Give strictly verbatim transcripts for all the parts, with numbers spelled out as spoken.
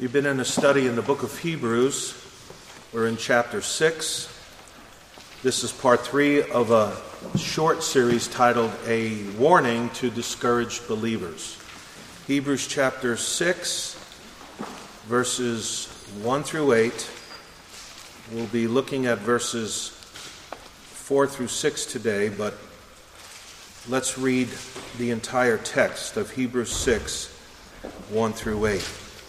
We've been in a study in the book of Hebrews. We're in chapter six. This is part three of a short series titled A Warning to Discouraged Believers. Hebrews chapter six, verses one through eight. We'll be looking at verses four through six today, but let's read the entire text of Hebrews six, one through eight.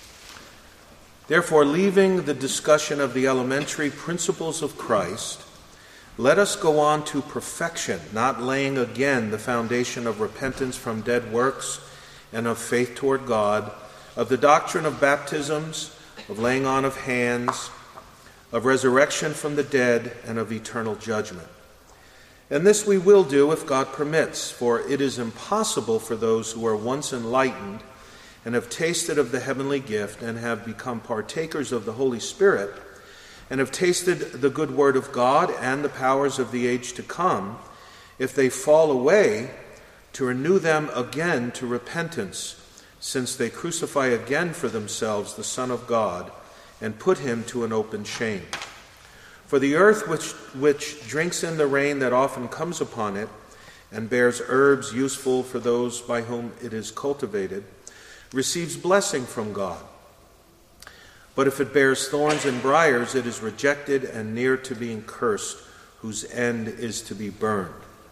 Therefore, leaving the discussion of the elementary principles of Christ, let us go on to perfection, not laying again the foundation of repentance from dead works and of faith toward God, of the doctrine of baptisms, of laying on of hands, of resurrection from the dead, and of eternal judgment. And this we will do if God permits, for it is impossible for those who are once enlightened and have tasted of the heavenly gift and have become partakers of the Holy Spirit and have tasted the good word of God and the powers of the age to come, if they fall away, to renew them again to repentance, since they crucify again for themselves the Son of God and put him to an open shame. For the earth which, which drinks in the rain that often comes upon it and bears herbs useful for those by whom it is cultivated, receives blessing from God. But if it bears thorns and briars, it is rejected and near to being cursed, whose end is to be burned.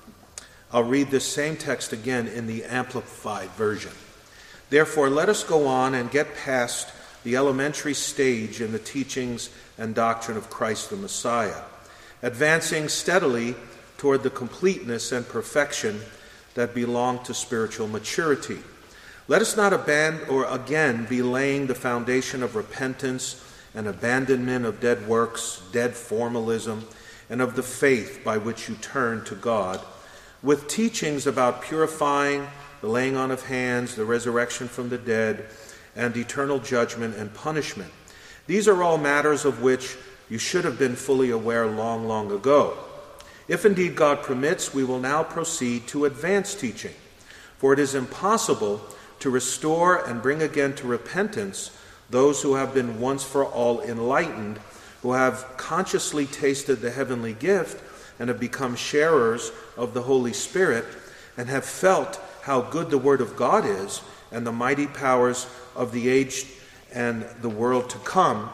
I'll read this same text again in the Amplified Version. Therefore, let us go on and get past the elementary stage in the teachings and doctrine of Christ the Messiah, advancing steadily toward the completeness and perfection that belong to spiritual maturity. Let us not abandon or again be laying the foundation of repentance and abandonment of dead works, dead formalism, and of the faith by which you turn to God, with teachings about purifying, the laying on of hands, the resurrection from the dead, and eternal judgment and punishment. These are all matters of which you should have been fully aware long, long ago. If indeed God permits, we will now proceed to advanced teaching, for it is impossible to restore and bring again to repentance those who have been once for all enlightened, who have consciously tasted the heavenly gift and have become sharers of the Holy Spirit, and have felt how good the Word of God is and the mighty powers of the age and the world to come.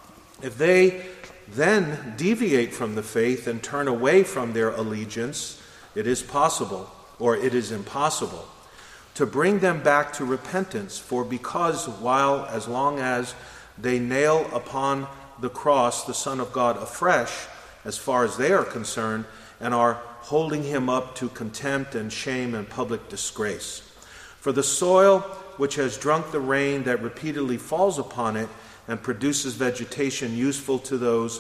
If they then deviate from the faith and turn away from their allegiance, it is possible, or it is impossible, to bring them back to repentance. For because while as long as they nail upon the cross the Son of God afresh, as far as they are concerned, and are holding him up to contempt and shame and public disgrace. For the soil which has drunk the rain that repeatedly falls upon it and produces vegetation useful to those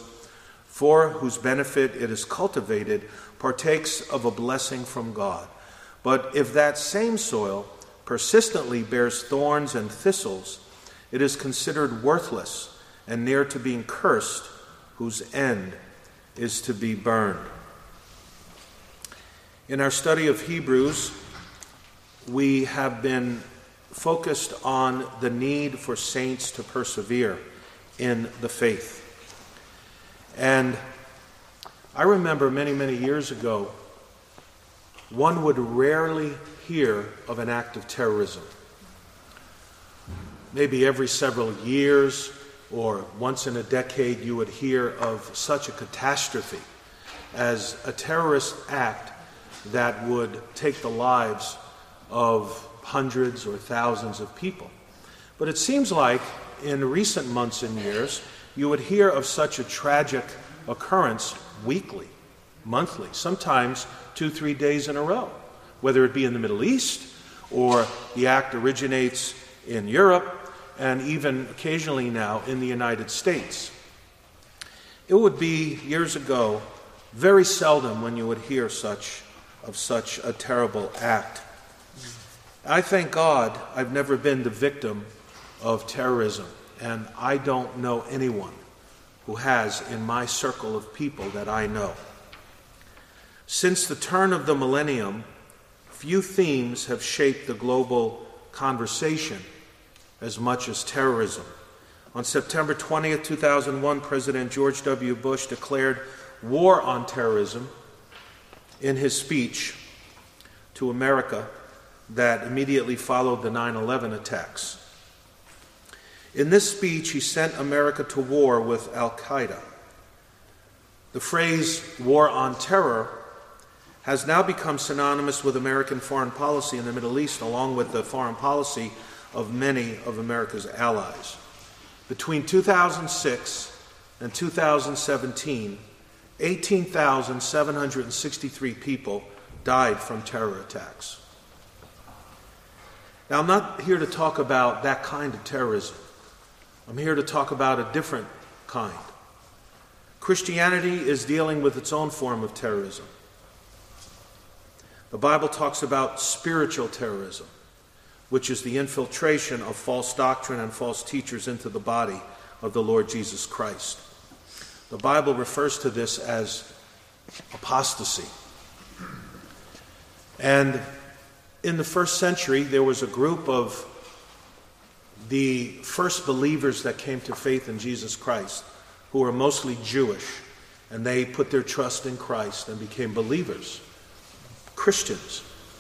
for whose benefit it is cultivated, partakes of a blessing from God. But if that same soil persistently bears thorns and thistles, it is considered worthless and near to being cursed, whose end is to be burned. In our study of Hebrews, we have been focused on the need for saints to persevere in the faith. And I remember many, many years ago, one would rarely hear of an act of terrorism. Maybe every several years or once in a decade you would hear of such a catastrophe as a terrorist act that would take the lives of hundreds or thousands of people. But it seems like in recent months and years you would hear of such a tragic occurrence weekly, monthly, sometimes two, three days in a row, whether it be in the Middle East or the act originates in Europe and even occasionally now in the United States. It would be years ago very seldom when you would hear such of such a terrible act. I thank God I've never been the victim of terrorism, and I don't know anyone who has in my circle of people that I know. Since the turn of the millennium, few themes have shaped the global conversation as much as terrorism. On September twentieth, two thousand one, President George W. Bush declared war on terrorism in his speech to America that immediately followed the nine eleven attacks. In this speech, he sent America to war with Al-Qaeda. The phrase war on terror has now become synonymous with American foreign policy in the Middle East, along with the foreign policy of many of America's allies. Between two thousand six and two thousand seventeen, eighteen thousand seven hundred sixty-three people died from terror attacks. Now, I'm not here to talk about that kind of terrorism. I'm here to talk about a different kind. Christianity is dealing with its own form of terrorism. The Bible talks about spiritual terrorism, which is the infiltration of false doctrine and false teachers into the body of the Lord Jesus Christ. The Bible refers to this as apostasy. And in the first century, there was a group of the first believers that came to faith in Jesus Christ, who were mostly Jewish, and they put their trust in Christ and became believers, Christians.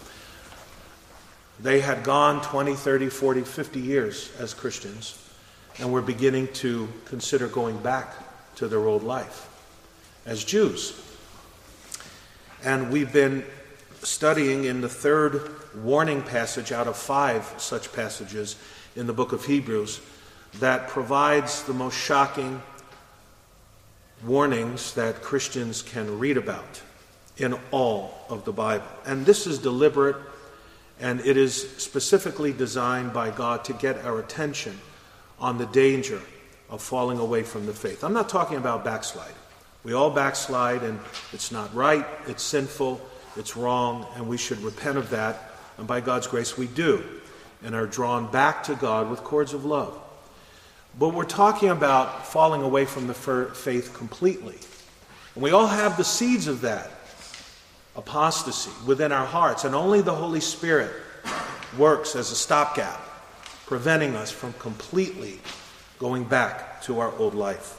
They had gone twenty, thirty, forty, fifty years as Christians, and were beginning to consider going back to their old life as Jews. And we've been studying in the third warning passage out of five such passages in the book of Hebrews that provides the most shocking warnings that Christians can read about in all of the Bible. And this is deliberate, and it is specifically designed by God to get our attention on the danger of falling away from the faith. I'm not talking about backsliding. We all backslide, and it's not right, it's sinful, it's wrong, and we should repent of that. And by God's grace, we do, and are drawn back to God with cords of love. But we're talking about falling away from the faith completely. And we all have the seeds of that apostasy within our hearts, and only the Holy Spirit works as a stopgap, preventing us from completely going back to our old life.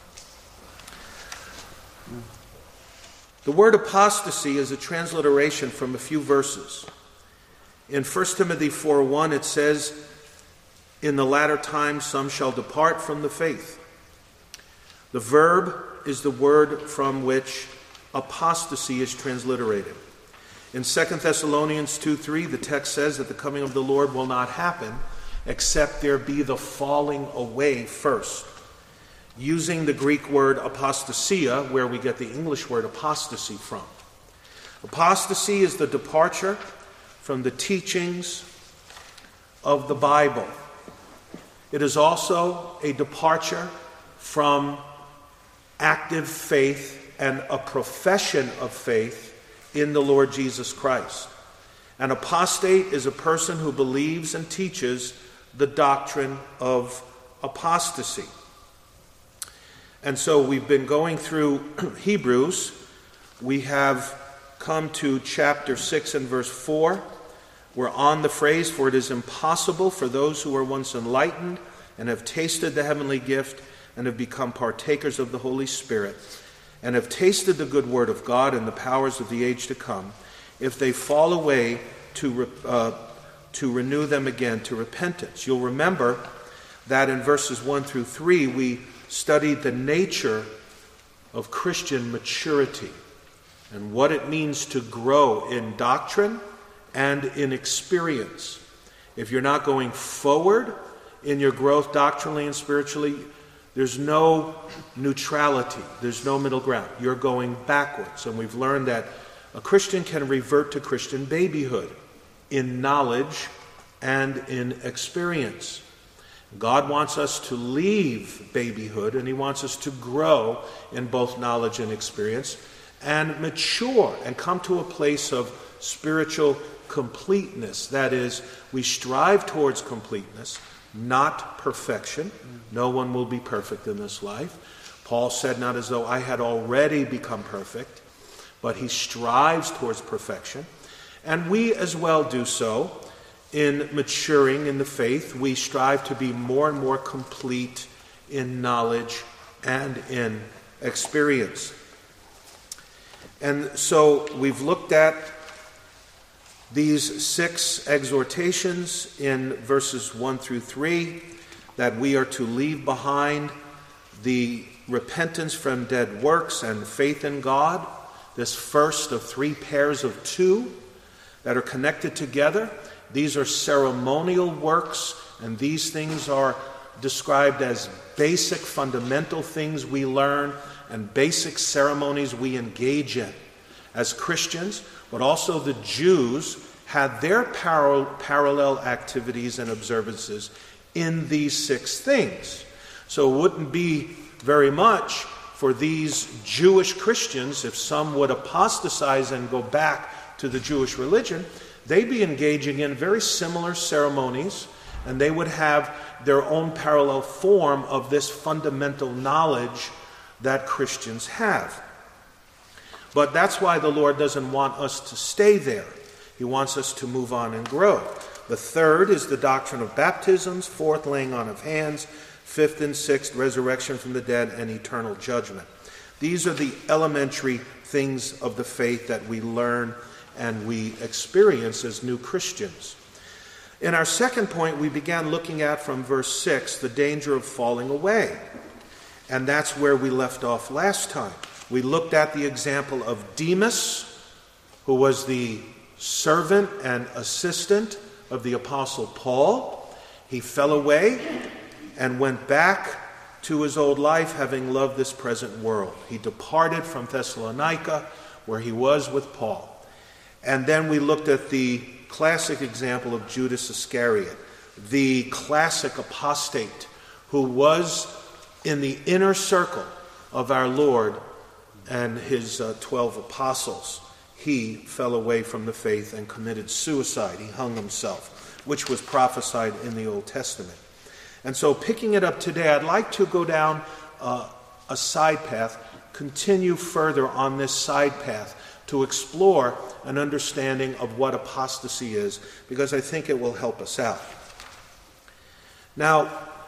The word apostasy is a transliteration from a few verses. In First Timothy four one, it says, "In the latter times some shall depart from the faith." The verb is the word from which apostasy is transliterated. In Second Thessalonians two three, the text says that the coming of the Lord will not happen except there be the falling away first. Using the Greek word apostasia, where we get the English word apostasy from. Apostasy is the departure from the teachings of the Bible. It is also a departure from active faith and a profession of faith in the Lord Jesus Christ. An apostate is a person who believes and teaches the doctrine of apostasy. And so we've been going through Hebrews. We have come to chapter six and verse four. We're on the phrase, "For it is impossible for those who were once enlightened and have tasted the heavenly gift and have become partakers of the Holy Spirit and have tasted the good word of God and the powers of the age to come, if they fall away, to uh, to renew them again to repentance." You'll remember that in verses one through three, we studied the nature of Christian maturity and what it means to grow in doctrine and in experience. If you're not going forward in your growth doctrinally and spiritually, there's no neutrality. There's no middle ground. You're going backwards. And we've learned that a Christian can revert to Christian babyhood in knowledge and in experience. God wants us to leave babyhood, and he wants us to grow in both knowledge and experience and mature and come to a place of spiritual completeness. That is, we strive towards completeness, not perfection. No one will be perfect in this life. Paul said, not as though I had already become perfect, but he strives towards perfection. And we as well do so in maturing in the faith. We strive to be more and more complete in knowledge and in experience. And so we've looked at these six exhortations in verses one through three, that we are to leave behind the repentance from dead works and faith in God, this first of three pairs of two that are connected together. These are ceremonial works, and these things are described as basic fundamental things we learn and basic ceremonies we engage in as Christians, but also the Jews had their par- parallel activities and observances in these six things. So it wouldn't be very much for these Jewish Christians if some would apostatize and go back to the Jewish religion. They'd be engaging in very similar ceremonies, and they would have their own parallel form of this fundamental knowledge that Christians have. But that's why the Lord doesn't want us to stay there. He wants us to move on and grow. The third is the doctrine of baptisms. Fourth, laying on of hands. Fifth and sixth, resurrection from the dead and eternal judgment. These are the elementary things of the faith that we learn and we experience as new Christians. In our second point, we began looking at from verse six, the danger of falling away. And that's where we left off last time. We looked at the example of Demas, who was the servant and assistant of the Apostle Paul. He fell away and went back to his old life, having loved this present world. He departed from Thessalonica, where he was with Paul. And then we looked at the classic example of Judas Iscariot, the classic apostate who was in the inner circle of our Lord and his uh, twelve apostles. He fell away from the faith and committed suicide. He hung himself, which was prophesied in the Old Testament. And so picking it up today, I'd like to go down uh, a side path, continue further on this side path to explore an understanding of what apostasy is, because I think it will help us out. Now,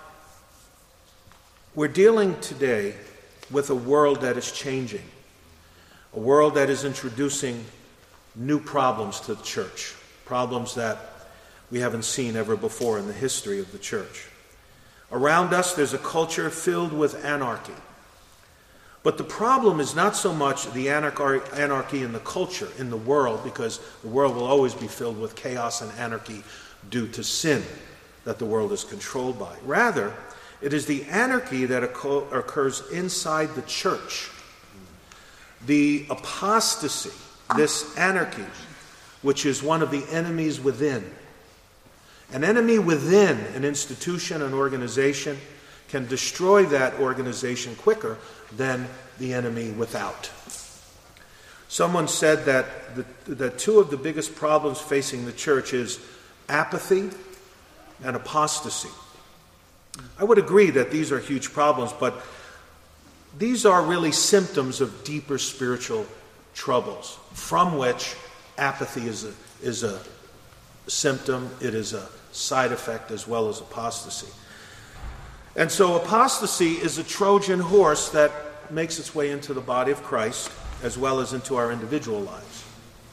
we're dealing today with a world that is changing, a world that is introducing new problems to the church, problems that we haven't seen ever before in the history of the church. Around us, there's a culture filled with anarchy. But the problem is not so much the anarchy in the culture, in the world, because the world will always be filled with chaos and anarchy due to sin that the world is controlled by. Rather, it is the anarchy that occurs inside the church. The apostasy, this anarchy, which is one of the enemies within. An enemy within an institution, an organization, can destroy that organization quicker than the enemy without. Someone said that the, that two of the biggest problems facing the church is apathy and apostasy. I would agree that these are huge problems, but these are really symptoms of deeper spiritual troubles, from which apathy is a, is a symptom, it is a side effect as well as apostasy. And so apostasy is a Trojan horse that makes its way into the body of Christ as well as into our individual lives.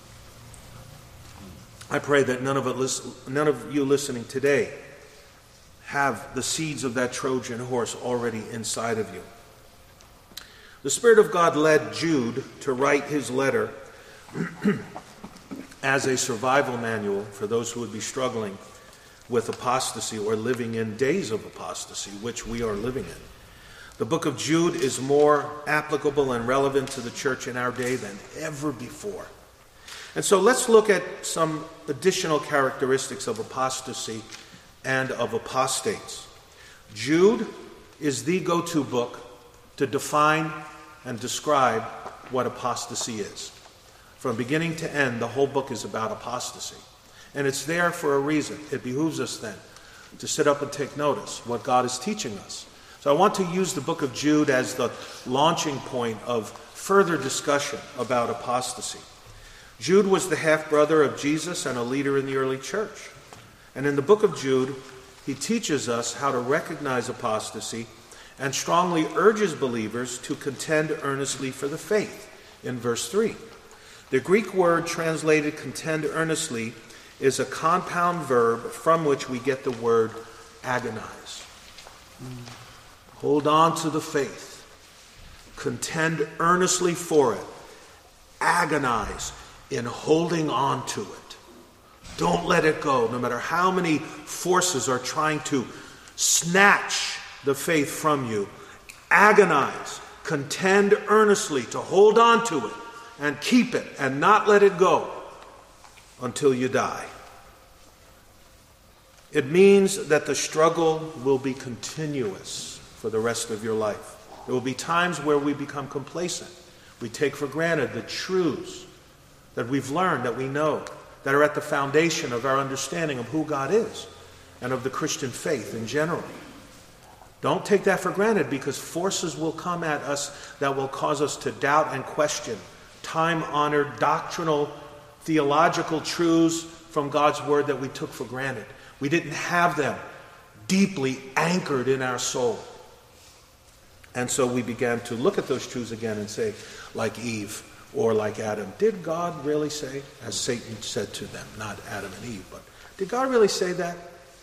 I pray that none of, it, none of you listening today have the seeds of that Trojan horse already inside of you. The Spirit of God led Jude to write his letter as a survival manual for those who would be struggling with apostasy or living in days of apostasy, which we are living in. The book of Jude is more applicable and relevant to the church in our day than ever before. And so let's look at some additional characteristics of apostasy and of apostates. Jude is the go-to book to define and describe what apostasy is. From beginning to end, the whole book is about apostasy. And it's there for a reason. It behooves us then to sit up and take notice what God is teaching us. So I want to use the book of Jude as the launching point of further discussion about apostasy. Jude was the half-brother of Jesus and a leader in the early church. And in the book of Jude, he teaches us how to recognize apostasy and strongly urges believers to contend earnestly for the faith in verse three. The Greek word translated contend earnestly is a compound verb from which we get the word agonize. Mm. Hold on to the faith. Contend earnestly for it. Agonize in holding on to it. Don't let it go, no matter how many forces are trying to snatch the faith from you. Agonize. Contend earnestly to hold on to it and keep it and not let it go until you die. It means that the struggle will be continuous for the rest of your life. There will be times where we become complacent. We take for granted the truths that we've learned, that we know, that are at the foundation of our understanding of who God is and of the Christian faith in general. Don't take that for granted, because forces will come at us that will cause us to doubt and question time-honored doctrinal, theological truths from God's Word that we took for granted. We didn't have them deeply anchored in our soul. And so we began to look at those truths again and say, like Eve or like Adam, did God really say, as Satan said to them, not Adam and Eve, but did God really say that?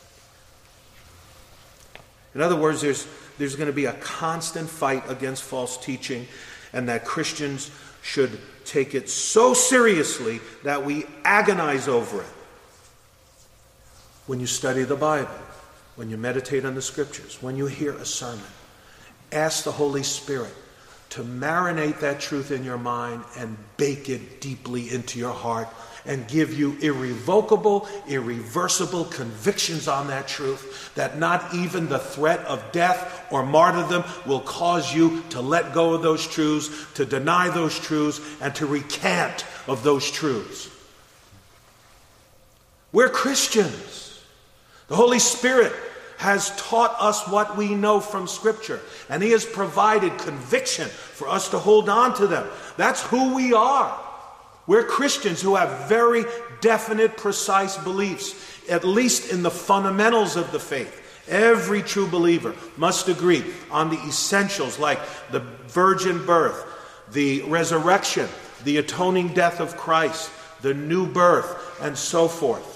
In other words, there's, there's going to be a constant fight against false teaching, and that Christians should take it so seriously that we agonize over it. When you study the Bible, when you meditate on the Scriptures, when you hear a sermon, ask the Holy Spirit to marinate that truth in your mind and bake it deeply into your heart and give you irrevocable, irreversible convictions on that truth, that not even the threat of death or martyrdom will cause you to let go of those truths, to deny those truths, and to recant of those truths. We're Christians. The Holy Spirit has taught us what we know from Scripture, and He has provided conviction for us to hold on to them. That's who we are. We're Christians who have very definite, precise beliefs, at least in the fundamentals of the faith. Every true believer must agree on the essentials like the virgin birth, the resurrection, the atoning death of Christ, the new birth, and so forth.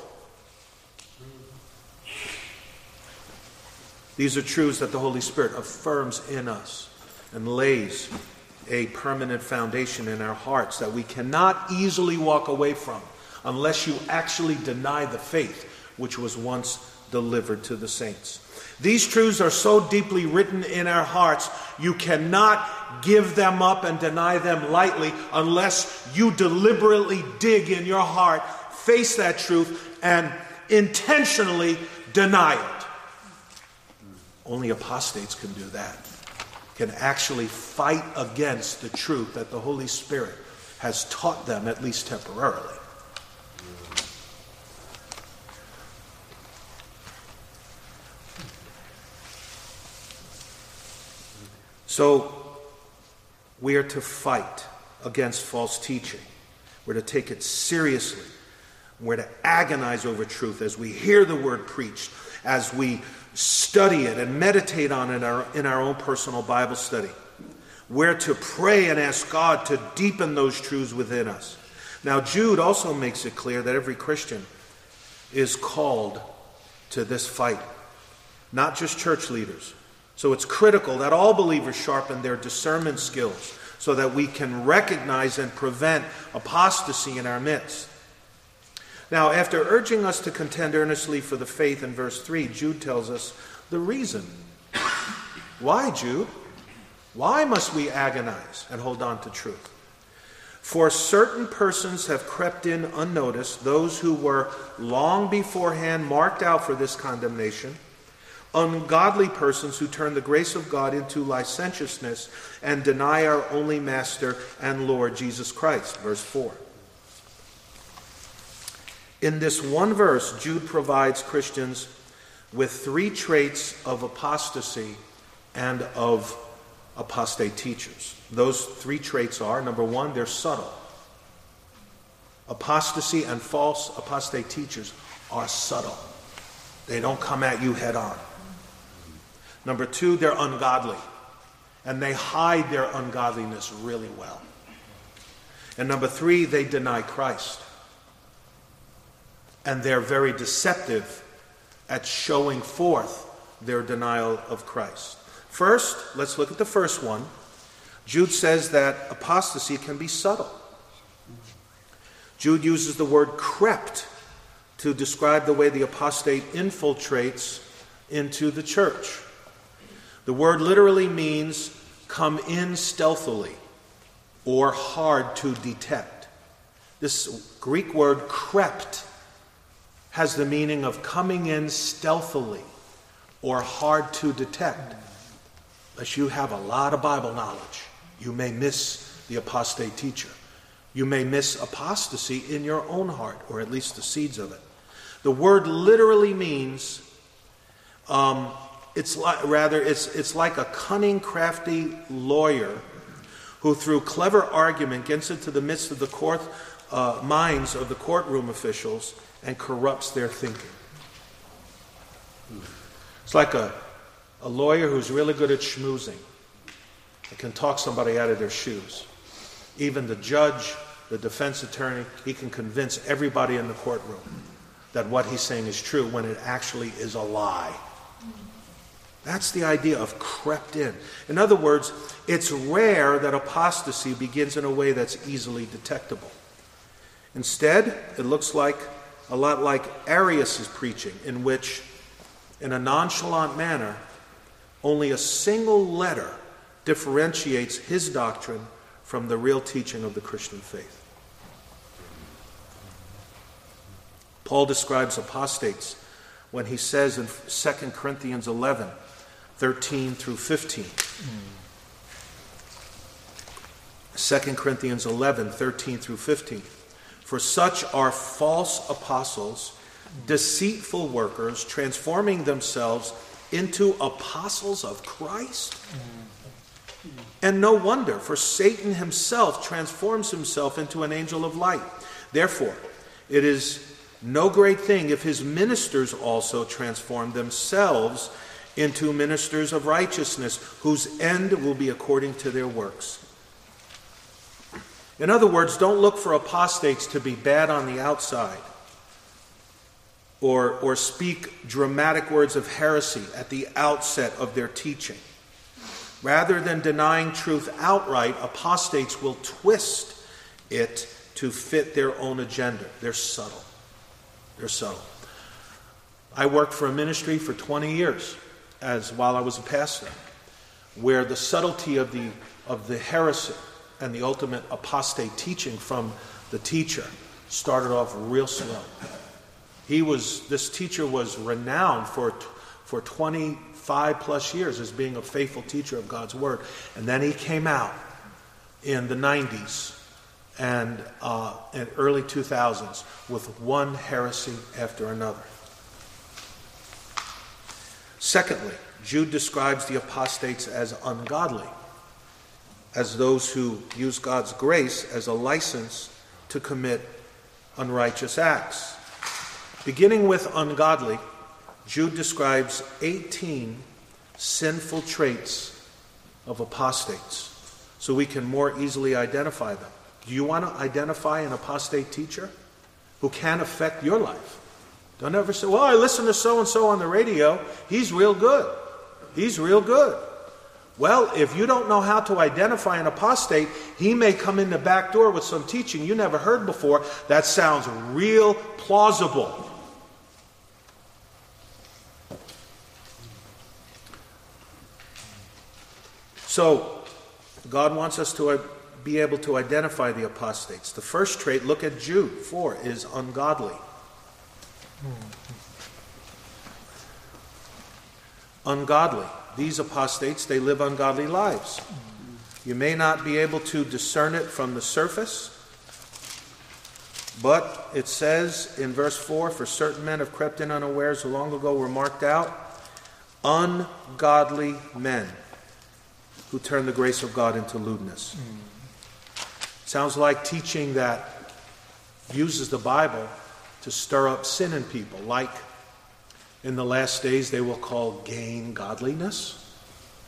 These are truths that the Holy Spirit affirms in us and lays a permanent foundation in our hearts that we cannot easily walk away from unless you actually deny the faith which was once delivered to the saints. These truths are so deeply written in our hearts, you cannot give them up and deny them lightly unless you deliberately dig in your heart, face that truth, and intentionally deny it. Only apostates can do that. Can actually fight against the truth that the Holy Spirit has taught them, at least temporarily. So, we are to fight against false teaching. We're to take it seriously. We're to agonize over truth as we hear the word preached, as we study it and meditate on it in our, in our own personal Bible study. We're to pray and ask God to deepen those truths within us. Now, Jude also makes it clear that every Christian is called to this fight, not just church leaders. So it's critical that all believers sharpen their discernment skills so that we can recognize and prevent apostasy in our midst. Now, after urging us to contend earnestly for the faith in verse three, Jude tells us the reason. Why, Jude? Why must we agonize and hold on to truth? For certain persons have crept in unnoticed, those who were long beforehand marked out for this condemnation, ungodly persons who turn the grace of God into licentiousness and deny our only Master and Lord Jesus Christ. Verse four. In this one verse, Jude provides Christians with three traits of apostasy and of apostate teachers. Those three traits are, number one, they're subtle. Apostasy and false apostate teachers are subtle. They don't come at you head on. Number two, they're ungodly. And they hide their ungodliness really well. And number three, they deny Christ. And they're very deceptive at showing forth their denial of Christ. First, let's look at the first one. Jude says that apostasy can be subtle. Jude uses the word crept to describe the way the apostate infiltrates into the church. The word literally means come in stealthily or hard to detect. This Greek word crept has the meaning of coming in stealthily or hard to detect. Unless you have a lot of Bible knowledge, you may miss the apostate teacher. You may miss apostasy in your own heart, or at least the seeds of it. The word literally means um, It's like, rather, it's, it's like a cunning, crafty lawyer who, through clever argument, gets into the midst of the court uh, minds of the courtroom officials and corrupts their thinking. It's like a, a lawyer who's really good at schmoozing and can talk somebody out of their shoes. Even the judge, the defense attorney, he can convince everybody in the courtroom that what he's saying is true when it actually is a lie. That's the idea of crept in. In other words, it's rare that apostasy begins in a way that's easily detectable. Instead, it looks like a lot like Arius' preaching, in which, in a nonchalant manner, only a single letter differentiates his doctrine from the real teaching of the Christian faith. Paul describes apostates when he says in Second Corinthians eleven, thirteen through fifteen. Second Corinthians eleven, thirteen through fifteen. For such are false apostles, deceitful workers, transforming themselves into apostles of Christ. And no wonder, for Satan himself transforms himself into an angel of light. Therefore, it is no great thing if his ministers also transform themselves into ministers of righteousness, whose end will be according to their works. In other words, don't look for apostates to be bad on the outside or, or speak dramatic words of heresy at the outset of their teaching. Rather than denying truth outright, apostates will twist it to fit their own agenda. They're subtle. They're subtle. I worked for a ministry for twenty years as while I was a pastor, where the subtlety of the of the heresy and the ultimate apostate teaching from the teacher started off real slow. He was this teacher was renowned for for twenty-five plus years as being a faithful teacher of God's word, and then he came out in the nineties and uh, in early two thousands with one heresy after another. Secondly, Jude describes the apostates as ungodly, as those who use God's grace as a license to commit unrighteous acts. Beginning with ungodly, Jude describes eighteen sinful traits of apostates so we can more easily identify them. Do you want to identify an apostate teacher who can affect your life? Don't ever say, well, I listen to so-and-so on the radio. He's real good. He's real good. Well, if you don't know how to identify an apostate, he may come in the back door with some teaching you never heard before. That sounds real plausible. So, God wants us to be able to identify the apostates. The first trait, look at Jude four, is ungodly. Ungodly. These apostates, they live ungodly lives. You may not be able to discern it from the surface, but it says in verse four, for certain men have crept in unawares who long ago were marked out, ungodly men who turn the grace of God into lewdness. Sounds like teaching that uses the Bible to stir up sin in people, like in the last days they will call gain godliness.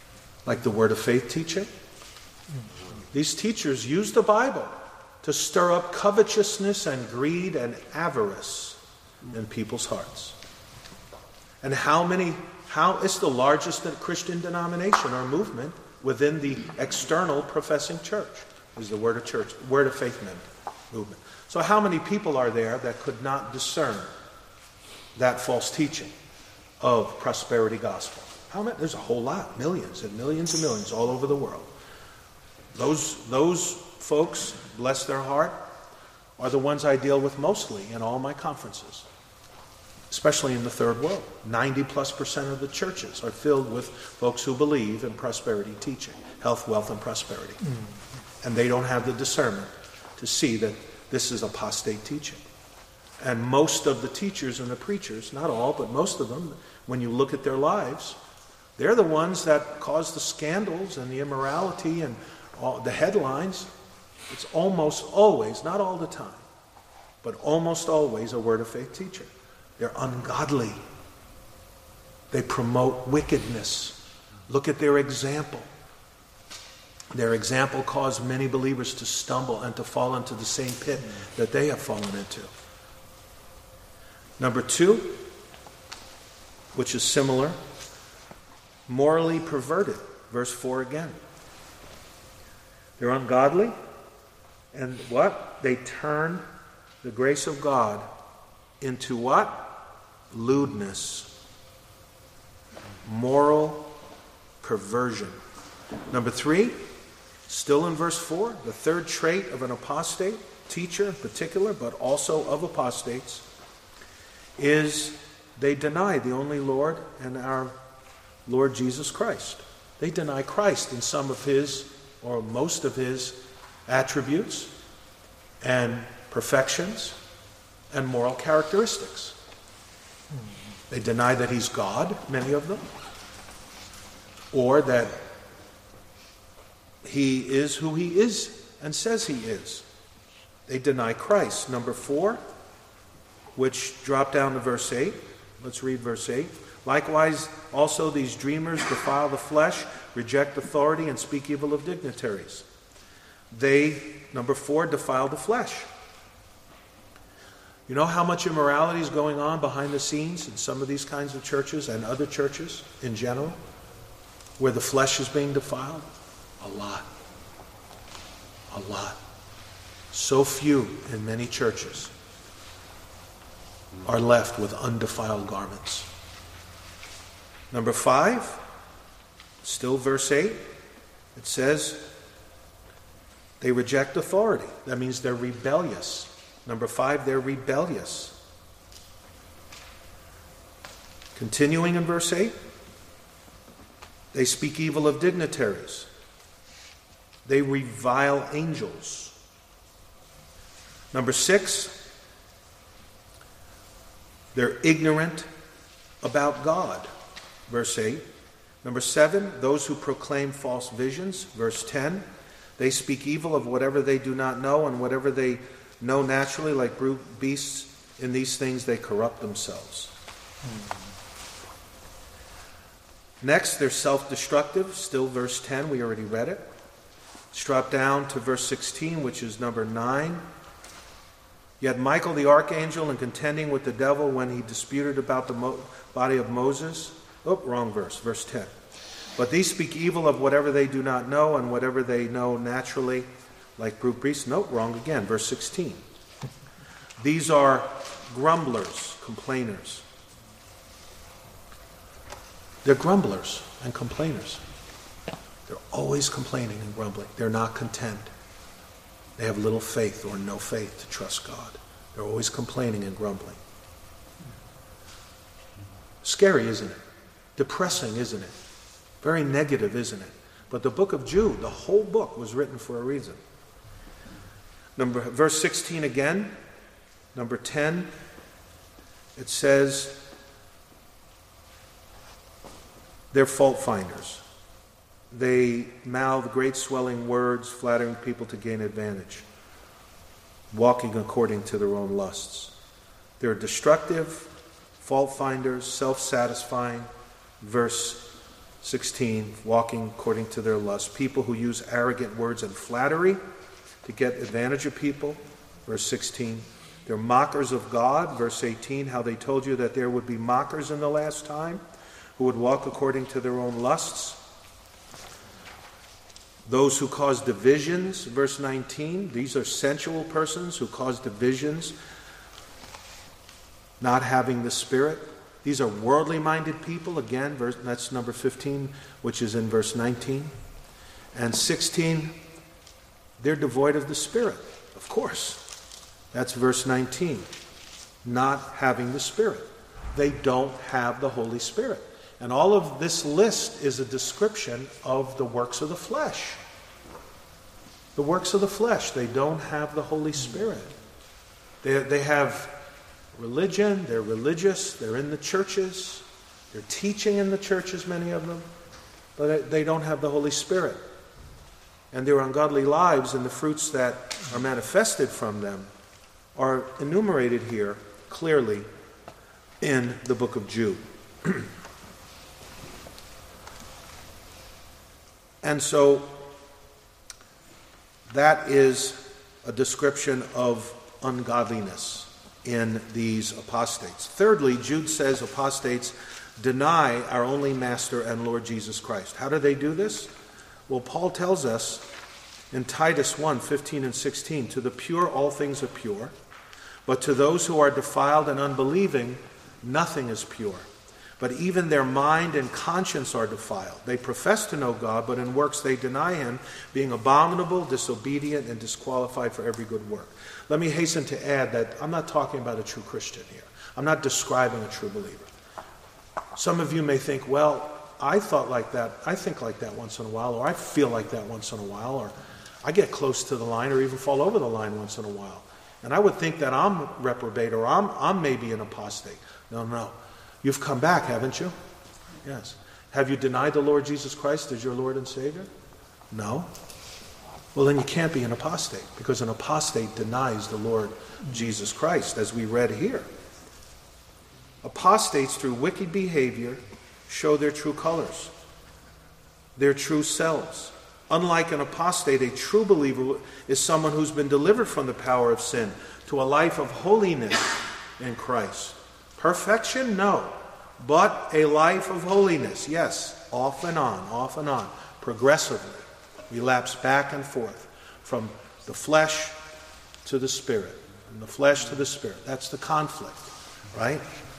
like the Word of Faith teaching. These teachers use the Bible to stir up covetousness and greed and avarice in people's hearts. And how many, how it's the largest Christian denomination or movement within the external professing church, is the Word of Church, Word of Faith movement. So how many people are there that could not discern that false teaching of prosperity gospel? How many? There's a whole lot, millions and millions and millions all over the world. Those, those folks, bless their heart, are the ones I deal with mostly in all my conferences, especially in the third world. ninety plus percent of the churches are filled with folks who believe in prosperity teaching, health, wealth, and prosperity. Mm. And they don't have the discernment to see that this is apostate teaching. And most of the teachers and the preachers, not all, but most of them, when you look at their lives, they're the ones that cause the scandals and the immorality and all the headlines. It's almost always, not all the time, but almost always a Word of Faith teacher. They're ungodly. They promote wickedness. Look at their example. Their example caused many believers to stumble and to fall into the same pit that they have fallen into. Number two, which is similar, morally perverted. Verse four again. They're ungodly, and what? They turn the grace of God into what? Lewdness. Moral perversion. Number three, still in verse four, the third trait of an apostate teacher in particular, but also of apostates, is they deny the only Lord and our Lord Jesus Christ. They deny Christ in some of his, or most of his, attributes and perfections and moral characteristics. They deny that he's God, many of them, or that he is who he is and says he is. They deny Christ. Number four, which drop down to verse eight. Let's read verse eight. Likewise, also these dreamers defile the flesh, reject authority, and speak evil of dignitaries. They, number four, defile the flesh. You know how much immorality is going on behind the scenes in some of these kinds of churches and other churches in general, where the flesh is being defiled? A lot. A lot. So few in many churches are left with undefiled garments. Number five, still verse eight, it says they reject authority. That means they're rebellious. Number five, they're rebellious. Continuing in verse eight, they speak evil of dignitaries. They revile angels. Number six, they're ignorant about God. Verse eight. Number seven, those who proclaim false visions. Verse ten, they speak evil of whatever they do not know, and whatever they know naturally, like brute beasts, in these things they corrupt themselves. Hmm. Next, they're self-destructive. Still verse ten, we already read it. Let's drop down to verse sixteen, which is number nine. Yet Michael the archangel, in contending with the devil when he disputed about the mo- body of Moses. Oh, wrong verse, verse ten. But these speak evil of whatever they do not know, and whatever they know naturally, like brute beasts. Nope, wrong again, verse sixteen. These are grumblers, complainers. They're grumblers and complainers. They're always complaining and grumbling. They're not content. They have little faith or no faith to trust God. They're always complaining and grumbling. Scary, isn't it? Depressing, isn't it? Very negative, isn't it? But the book of Jude, the whole book, was written for a reason. Number verse sixteen again, number ten, it says they're fault finders. They mouth great swelling words, flattering people to gain advantage, walking according to their own lusts. They're destructive, fault finders, self-satisfying. Verse sixteen, walking according to their lust. People who use arrogant words and flattery to get advantage of people, verse sixteen. They're mockers of God, verse eighteen, how they told you that there would be mockers in the last time who would walk according to their own lusts. Those who cause divisions, verse nineteen, these are sensual persons who cause divisions, not having the Spirit. These are worldly-minded people, again, verse, that's number fifteen, which is in verse nineteen. And sixteen, they're devoid of the Spirit, of course. That's verse nineteen, not having the Spirit. They don't have the Holy Spirit. And all of this list is a description of the works of the flesh. The works of the flesh. They don't have the Holy Spirit. They, they have religion, they're religious, they're in the churches, they're teaching in the churches, many of them, but they don't have the Holy Spirit. And their ungodly lives and the fruits that are manifested from them are enumerated here clearly in the book of Jude. And so that is a description of ungodliness in these apostates. Thirdly, Jude says apostates deny our only Master and Lord Jesus Christ. How do they do this? Well, Paul tells us in Titus one, fifteen and sixteen, to the pure all things are pure, but to those who are defiled and unbelieving, nothing is pure. But even their mind and conscience are defiled. They profess to know God, but in works they deny him, being abominable, disobedient, and disqualified for every good work. Let me hasten to add that I'm not talking about a true Christian here. I'm not describing a true believer. Some of you may think, well, I thought like that, I think like that once in a while, or I feel like that once in a while, or I get close to the line or even fall over the line once in a while. And I would think that I'm reprobate or I'm, I'm maybe an apostate. No, no. You've come back, haven't you? Yes. Have you denied the Lord Jesus Christ as your Lord and Savior? No. Well, then you can't be an apostate, because an apostate denies the Lord Jesus Christ, as we read here. Apostates, through wicked behavior, show their true colors, their true selves. Unlike an apostate, a true believer is someone who's been delivered from the power of sin to a life of holiness in Christ. Perfection? No. But a life of holiness, yes. Off and on, off and on, progressively. We lapse back and forth from the flesh to the Spirit, and the flesh to the Spirit. That's the conflict, right?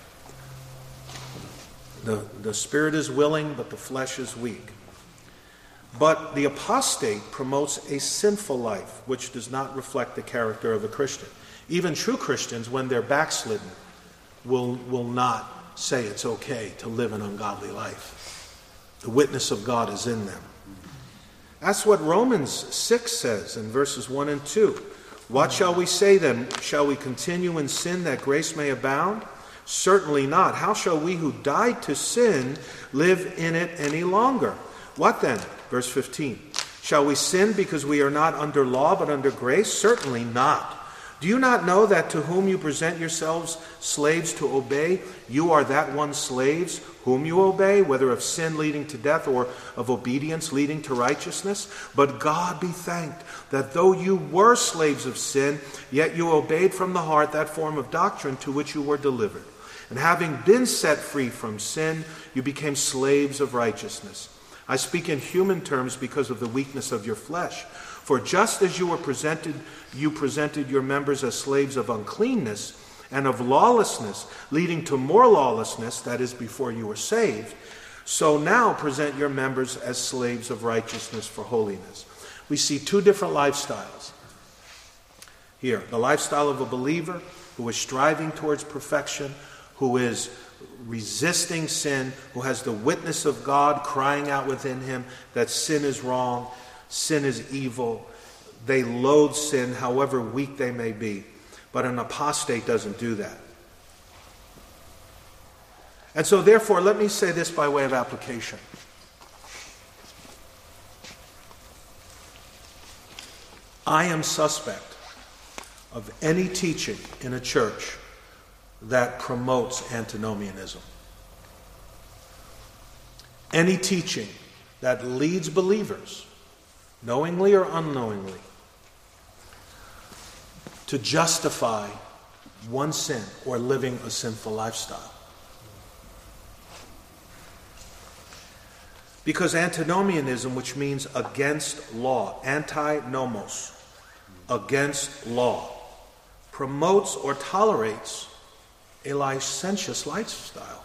The, the Spirit is willing, but the flesh is weak. But the apostate promotes a sinful life, which does not reflect the character of a Christian. Even true Christians, when they're backslidden, will, will not say it's okay to live an ungodly life. The witness of God is in them. That's what Romans six says in verses one and two. What shall we say then? Shall we continue in sin that grace may abound? Certainly not. How shall we who died to sin live in it any longer? What then? Verse fifteen. Shall we sin because we are not under law but under grace? Certainly not. Do you not know that to whom you present yourselves slaves to obey, you are that one slaves whom you obey, whether of sin leading to death or of obedience leading to righteousness? But God be thanked that though you were slaves of sin, yet you obeyed from the heart that form of doctrine to which you were delivered. And having been set free from sin, you became slaves of righteousness. I speak in human terms because of the weakness of your flesh. For just as you were presented, you presented your members as slaves of uncleanness and of lawlessness, leading to more lawlessness, that is, before you were saved, so now present your members as slaves of righteousness for holiness. We see two different lifestyles here. The lifestyle of a believer who is striving towards perfection, who is resisting sin, who has the witness of God crying out within him that sin is wrong, sin is evil. They loathe sin, however weak they may be. But an apostate doesn't do that. And so therefore, let me say this by way of application. I am suspect of any teaching in a church that promotes antinomianism. Any teaching that leads believers, knowingly or unknowingly, to justify one sin or living a sinful lifestyle. Because antinomianism, which means against law, anti-nomos, against law, promotes or tolerates a licentious lifestyle.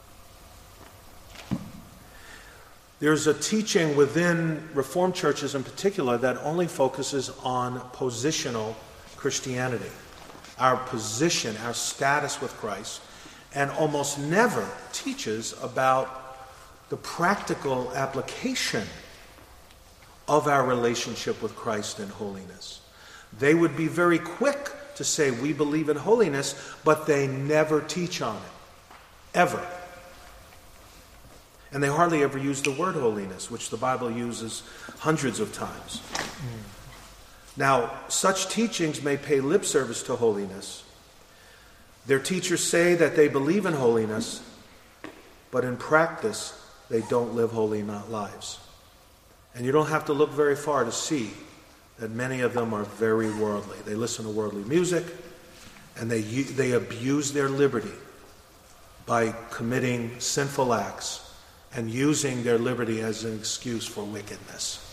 There's a teaching within Reformed churches in particular that only focuses on positional Christianity, our position, our status with Christ, and almost never teaches about the practical application of our relationship with Christ in holiness. They would be very quick to say we believe in holiness, but they never teach on it, ever. And they hardly ever use the word holiness, which the Bible uses hundreds of times. Mm. Now, such teachings may pay lip service to holiness. Their teachers say that they believe in holiness, but in practice, they don't live holy lives. And you don't have to look very far to see that many of them are very worldly. They listen to worldly music, and they, they abuse their liberty by committing sinful acts and using their liberty as an excuse for wickedness.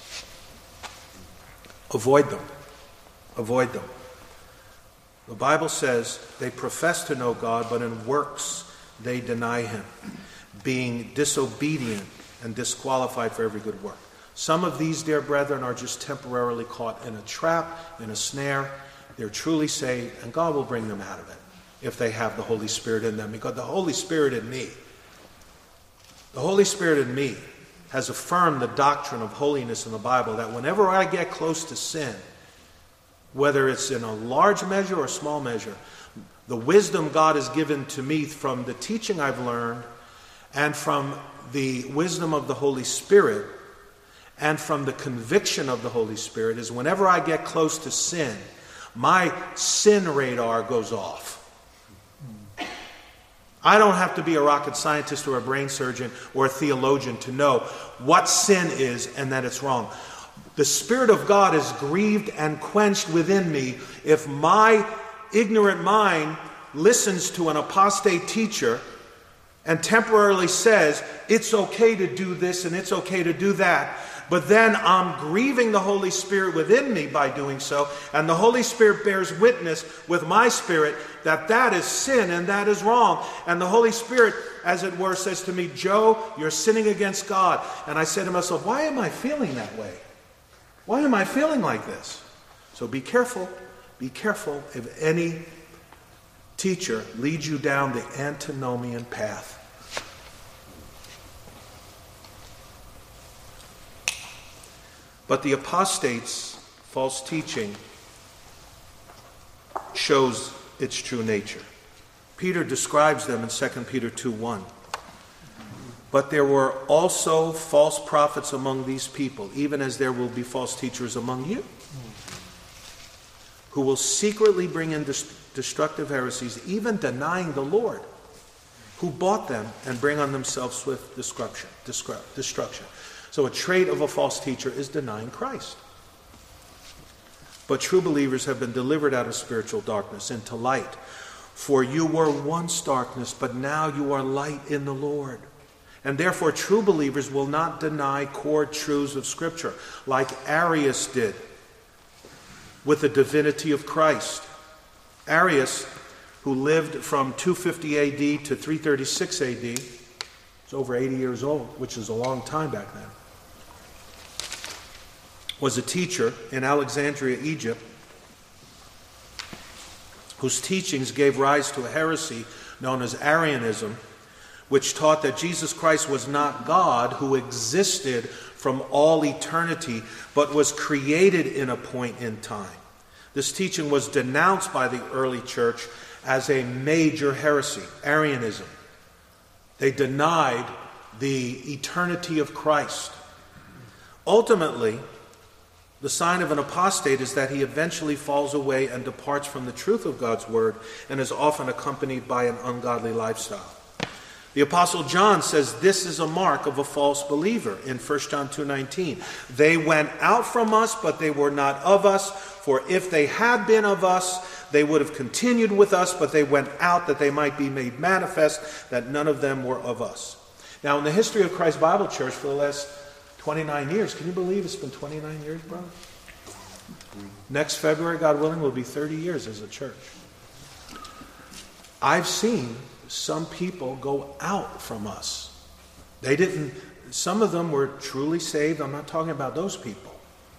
Avoid them. Avoid them. The Bible says they profess to know God, but in works they deny him, being disobedient and disqualified for every good work. Some of these, dear brethren, are just temporarily caught in a trap, in a snare. They're truly saved, and God will bring them out of it if they have the Holy Spirit in them. Because the Holy Spirit in me, the Holy Spirit in me has affirmed the doctrine of holiness in the Bible, that whenever I get close to sin, whether it's in a large measure or a small measure, the wisdom God has given to me from the teaching I've learned, and from the wisdom of the Holy Spirit, and from the conviction of the Holy Spirit, is whenever I get close to sin, my sin radar goes off. I don't have to be a rocket scientist or a brain surgeon or a theologian to know what sin is and that it's wrong. The Spirit of God is grieved and quenched within me if my ignorant mind listens to an apostate teacher and temporarily says, it's okay to do this and it's okay to do that. But then I'm grieving the Holy Spirit within me by doing so. And the Holy Spirit bears witness with my spirit that that is sin and that is wrong. And the Holy Spirit, as it were, says to me, Joe, you're sinning against God. And I say to myself, why am I feeling that way? Why am I feeling like this? So be careful. Be careful if any teacher leads you down the antinomian path. But the apostate's false teaching shows its true nature. Peter describes them in Second Peter two one. But there were also false prophets among these people, even as there will be false teachers among you, who will secretly bring in destructive heresies, even denying the Lord, who bought them, and bring on themselves swift destruction. destruction. So a trait of a false teacher is denying Christ. But true believers have been delivered out of spiritual darkness into light. For you were once darkness, but now you are light in the Lord. And therefore true believers will not deny core truths of Scripture, like Arius did with the divinity of Christ. Arius, who lived from two fifty A D to three thirty-six A D, was over eighty years old, which is a long time back then, was a teacher in Alexandria, Egypt, whose teachings gave rise to a heresy known as Arianism, which taught that Jesus Christ was not God who existed from all eternity, but was created in a point in time. This teaching was denounced by the early church as a major heresy, Arianism. They denied the eternity of Christ. Ultimately, the sign of an apostate is that he eventually falls away and departs from the truth of God's word, and is often accompanied by an ungodly lifestyle. The Apostle John says this is a mark of a false believer in First John two nineteen. They went out from us, but they were not of us. For if they had been of us, they would have continued with us, but they went out that they might be made manifest that none of them were of us. Now, in the history of Christ Bible Church for the last twenty-nine years, can you believe it's been twenty-nine years, brother? Next February, God willing, will be thirty years as a church. I've seen some people go out from us. They didn't, some of them were truly saved. I'm not talking about those people.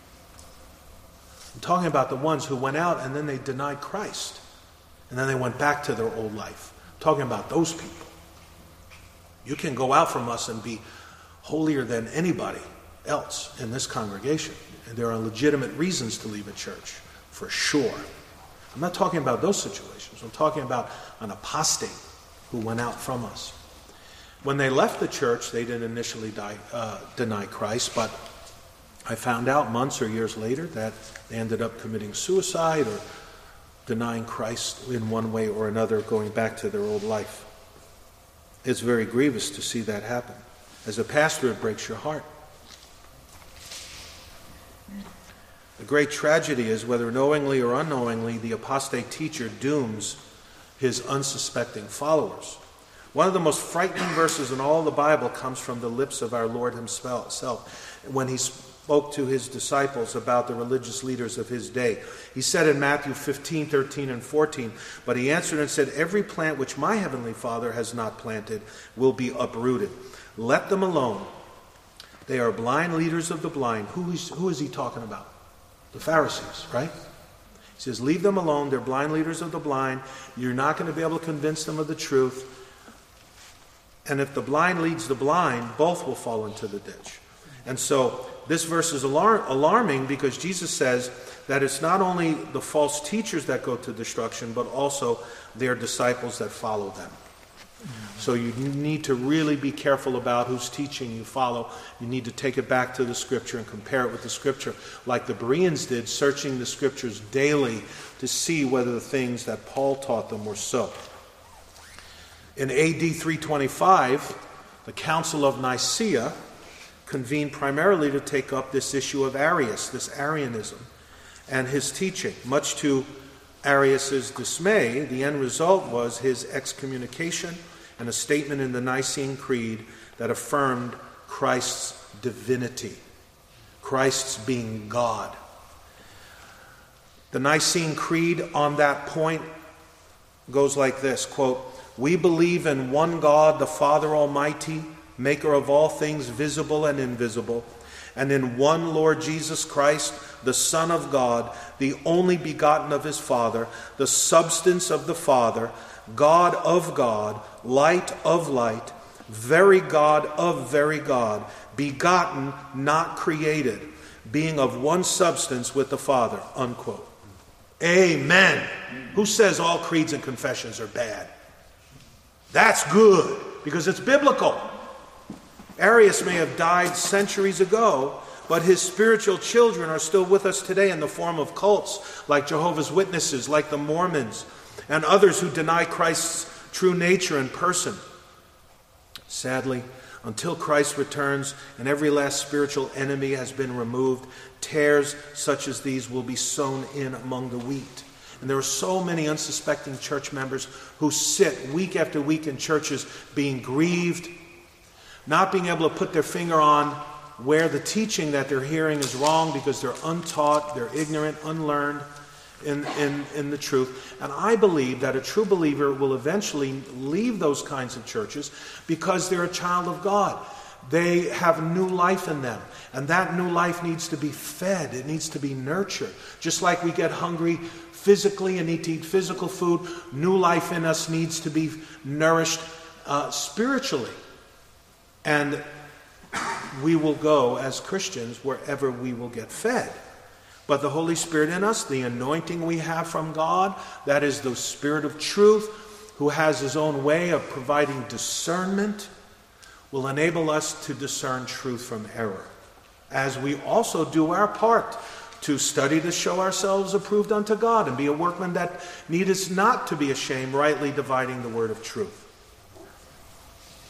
I'm talking about the ones who went out and then they denied Christ. And then they went back to their old life. I'm talking about those people. You can go out from us and be holier than anybody else in this congregation. And there are legitimate reasons to leave a church, for sure. I'm not talking about those situations. I'm talking about an apostate who went out from us. When they left the church, they didn't initially die, uh, deny Christ, but I found out months or years later that they ended up committing suicide or denying Christ in one way or another, going back to their old life. It's very grievous to see that happen. As a pastor, it breaks your heart. The great tragedy is, whether knowingly or unknowingly, the apostate teacher dooms his unsuspecting followers. One of the most frightening verses in all the Bible comes from the lips of our Lord himself when he spoke to his disciples about the religious leaders of his day. He said in Matthew fifteen, thirteen, and fourteen, "But he answered and said, Every plant which my heavenly Father has not planted will be uprooted. Let them alone. They are blind leaders of the blind." Who is, who is he talking about? The Pharisees, right? He says, leave them alone. They're blind leaders of the blind. You're not going to be able to convince them of the truth. And if the blind leads the blind, both will fall into the ditch. And so this verse is alar- alarming because Jesus says that it's not only the false teachers that go to destruction, but also their disciples that follow them. So you need to really be careful about whose teaching you follow. You need to take it back to the Scripture and compare it with the Scripture, like the Bereans did, searching the Scriptures daily to see whether the things that Paul taught them were so. In A D three twenty-five, the Council of Nicaea convened primarily to take up this issue of Arius, this Arianism, and his teaching. Much to Arius' dismay, the end result was his excommunication and a statement in the Nicene Creed that affirmed Christ's divinity, Christ's being God. The Nicene Creed on that point goes like this, quote, "We believe in one God, the Father Almighty, maker of all things visible and invisible, and in one Lord Jesus Christ, the Son of God, the only begotten of his Father, the substance of the Father, God of God, light of light, very God of very God, begotten, not created, being of one substance with the Father," unquote. Amen. Who says all creeds and confessions are bad? That's good, because it's biblical. Arius may have died centuries ago, but his spiritual children are still with us today in the form of cults like Jehovah's Witnesses, like the Mormons, and others who deny Christ's true nature and person. Sadly, until Christ returns and every last spiritual enemy has been removed, tares such as these will be sown in among the wheat. And there are so many unsuspecting church members who sit week after week in churches being grieved, not being able to put their finger on where the teaching that they're hearing is wrong because they're untaught, they're ignorant, unlearned in, in, in the truth. And I believe that a true believer will eventually leave those kinds of churches because they're a child of God. They have new life in them. And that new life needs to be fed. It needs to be nurtured. Just like we get hungry physically and need to eat physical food, new life in us needs to be nourished uh, spiritually. And we will go as Christians wherever we will get fed. But the Holy Spirit in us, the anointing we have from God, that is the Spirit of truth, who has his own way of providing discernment, will enable us to discern truth from error, as we also do our part to study to show ourselves approved unto God and be a workman that needeth not to be ashamed, rightly dividing the word of truth.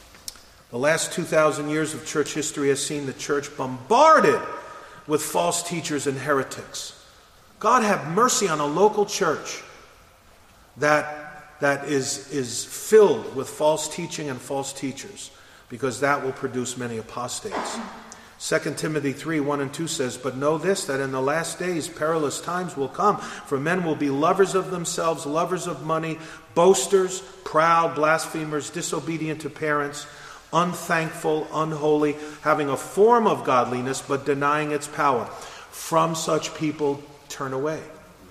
The last two thousand years of church history has seen the church bombarded with false teachers and heretics. God have mercy on a local church that, that is, is filled with false teaching and false teachers, because that will produce many apostates. Second Timothy three, one and two says, "But know this, that in the last days perilous times will come, for men will be lovers of themselves, lovers of money, boasters, proud, blasphemers, disobedient to parents, unthankful, unholy, having a form of godliness, but denying its power. From such people turn away."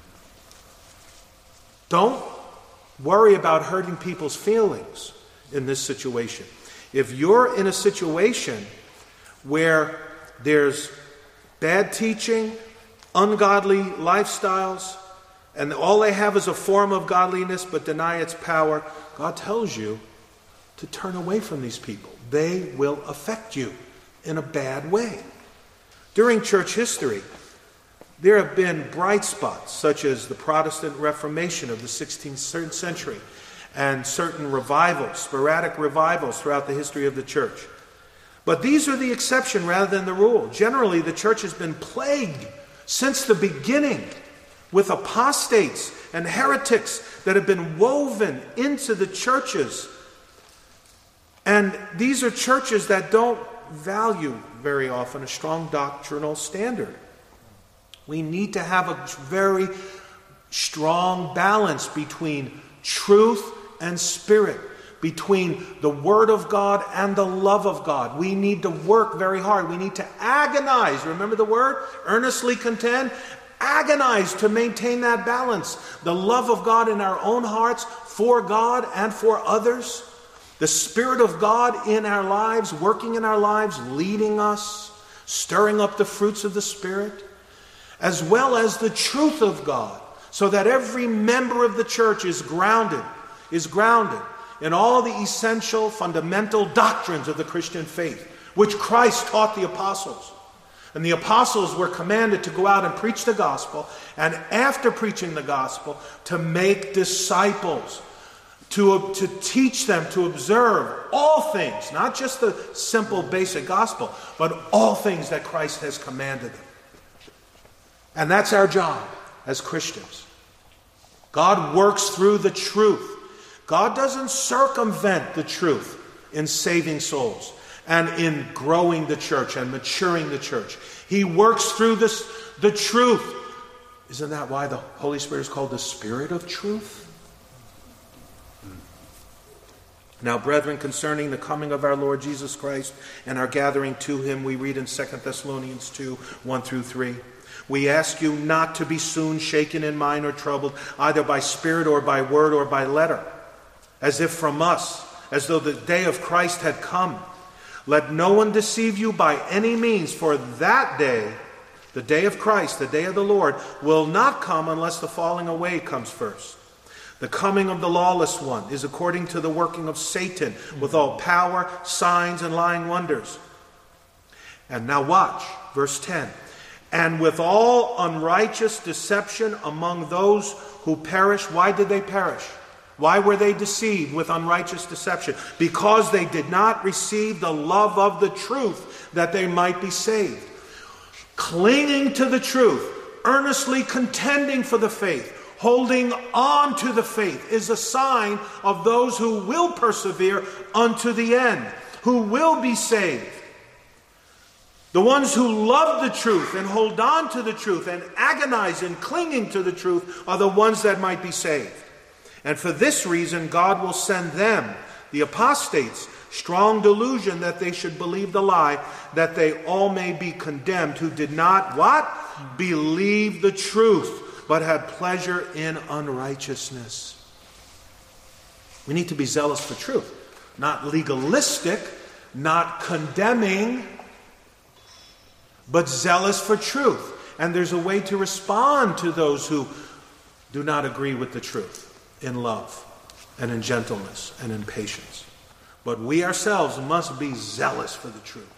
Don't worry about hurting people's feelings in this situation. If you're in a situation where there's bad teaching, ungodly lifestyles, and all they have is a form of godliness but deny its power, God tells you to turn away from these people. They will affect you in a bad way. During church history, there have been bright spots, such as the Protestant Reformation of the sixteenth century and certain revivals, sporadic revivals throughout the history of the church. But these are the exception rather than the rule. Generally, the church has been plagued since the beginning with apostates and heretics that have been woven into the churches. And these are churches that don't value very often a strong doctrinal standard. We need to have a very strong balance between truth and spirit, between the Word of God and the love of God. We need to work very hard. We need to agonize. Remember the word? Earnestly contend. Agonize to maintain that balance. The love of God in our own hearts for God and for others. The Spirit of God in our lives, working in our lives, leading us, stirring up the fruits of the Spirit, as well as the truth of God, so that every member of the church is grounded, is grounded in all the essential, fundamental doctrines of the Christian faith, which Christ taught the apostles. And the apostles were commanded to go out and preach the gospel, and after preaching the gospel, to make disciples, to, to teach them to observe all things, not just the simple basic gospel, but all things that Christ has commanded them. And that's our job as Christians. God works through the truth. God doesn't circumvent the truth in saving souls and in growing the church and maturing the church. He works through this, the truth. Isn't that why the Holy Spirit is called the Spirit of Truth? Now, brethren, concerning the coming of our Lord Jesus Christ and our gathering to him, we read in Second Thessalonians two, one through three. We ask you not to be soon shaken in mind or troubled, either by spirit or by word or by letter, as if from us, as though the day of Christ had come. Let no one deceive you by any means, for that day, the day of Christ, the day of the Lord, will not come unless the falling away comes first. The coming of the lawless one is according to the working of Satan, with all power, signs, and lying wonders. And now watch, verse ten. And with all unrighteous deception among those who perish. Why did they perish? Why were they deceived with unrighteous deception? Because they did not receive the love of the truth, that they might be saved. Clinging to the truth, earnestly contending for the faith, holding on to the faith, is a sign of those who will persevere unto the end, who will be saved. The ones who love the truth and hold on to the truth and agonize in clinging to the truth are the ones that might be saved. And for this reason, God will send them, the apostates, strong delusion that they should believe the lie, that they all may be condemned, who did not, what? Believe the truth, but had pleasure in unrighteousness. We need to be zealous for truth, not legalistic, not condemning, but zealous for truth. And there's a way to respond to those who do not agree with the truth, in love and in gentleness and in patience. But we ourselves must be zealous for the truth,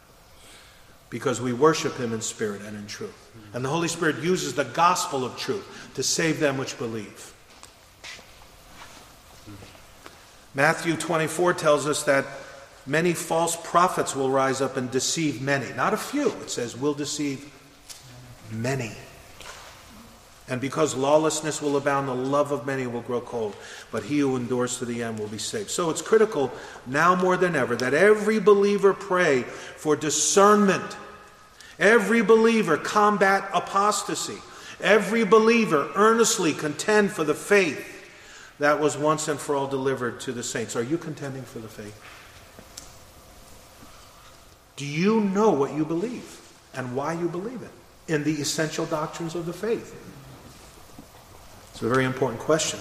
because we worship him in spirit and in truth. And the Holy Spirit uses the gospel of truth to save them which believe. Matthew twenty-four tells us that many false prophets will rise up and deceive many. Not a few. It says will deceive many. And because lawlessness will abound, the love of many will grow cold. But he who endures to the end will be saved. So it's critical now more than ever that every believer pray for discernment. Every believer combat apostasy. Every believer earnestly contend for the faith that was once and for all delivered to the saints. Are you contending for the faith? Do you know what you believe and why you believe it in the essential doctrines of the faith? It's a very important question.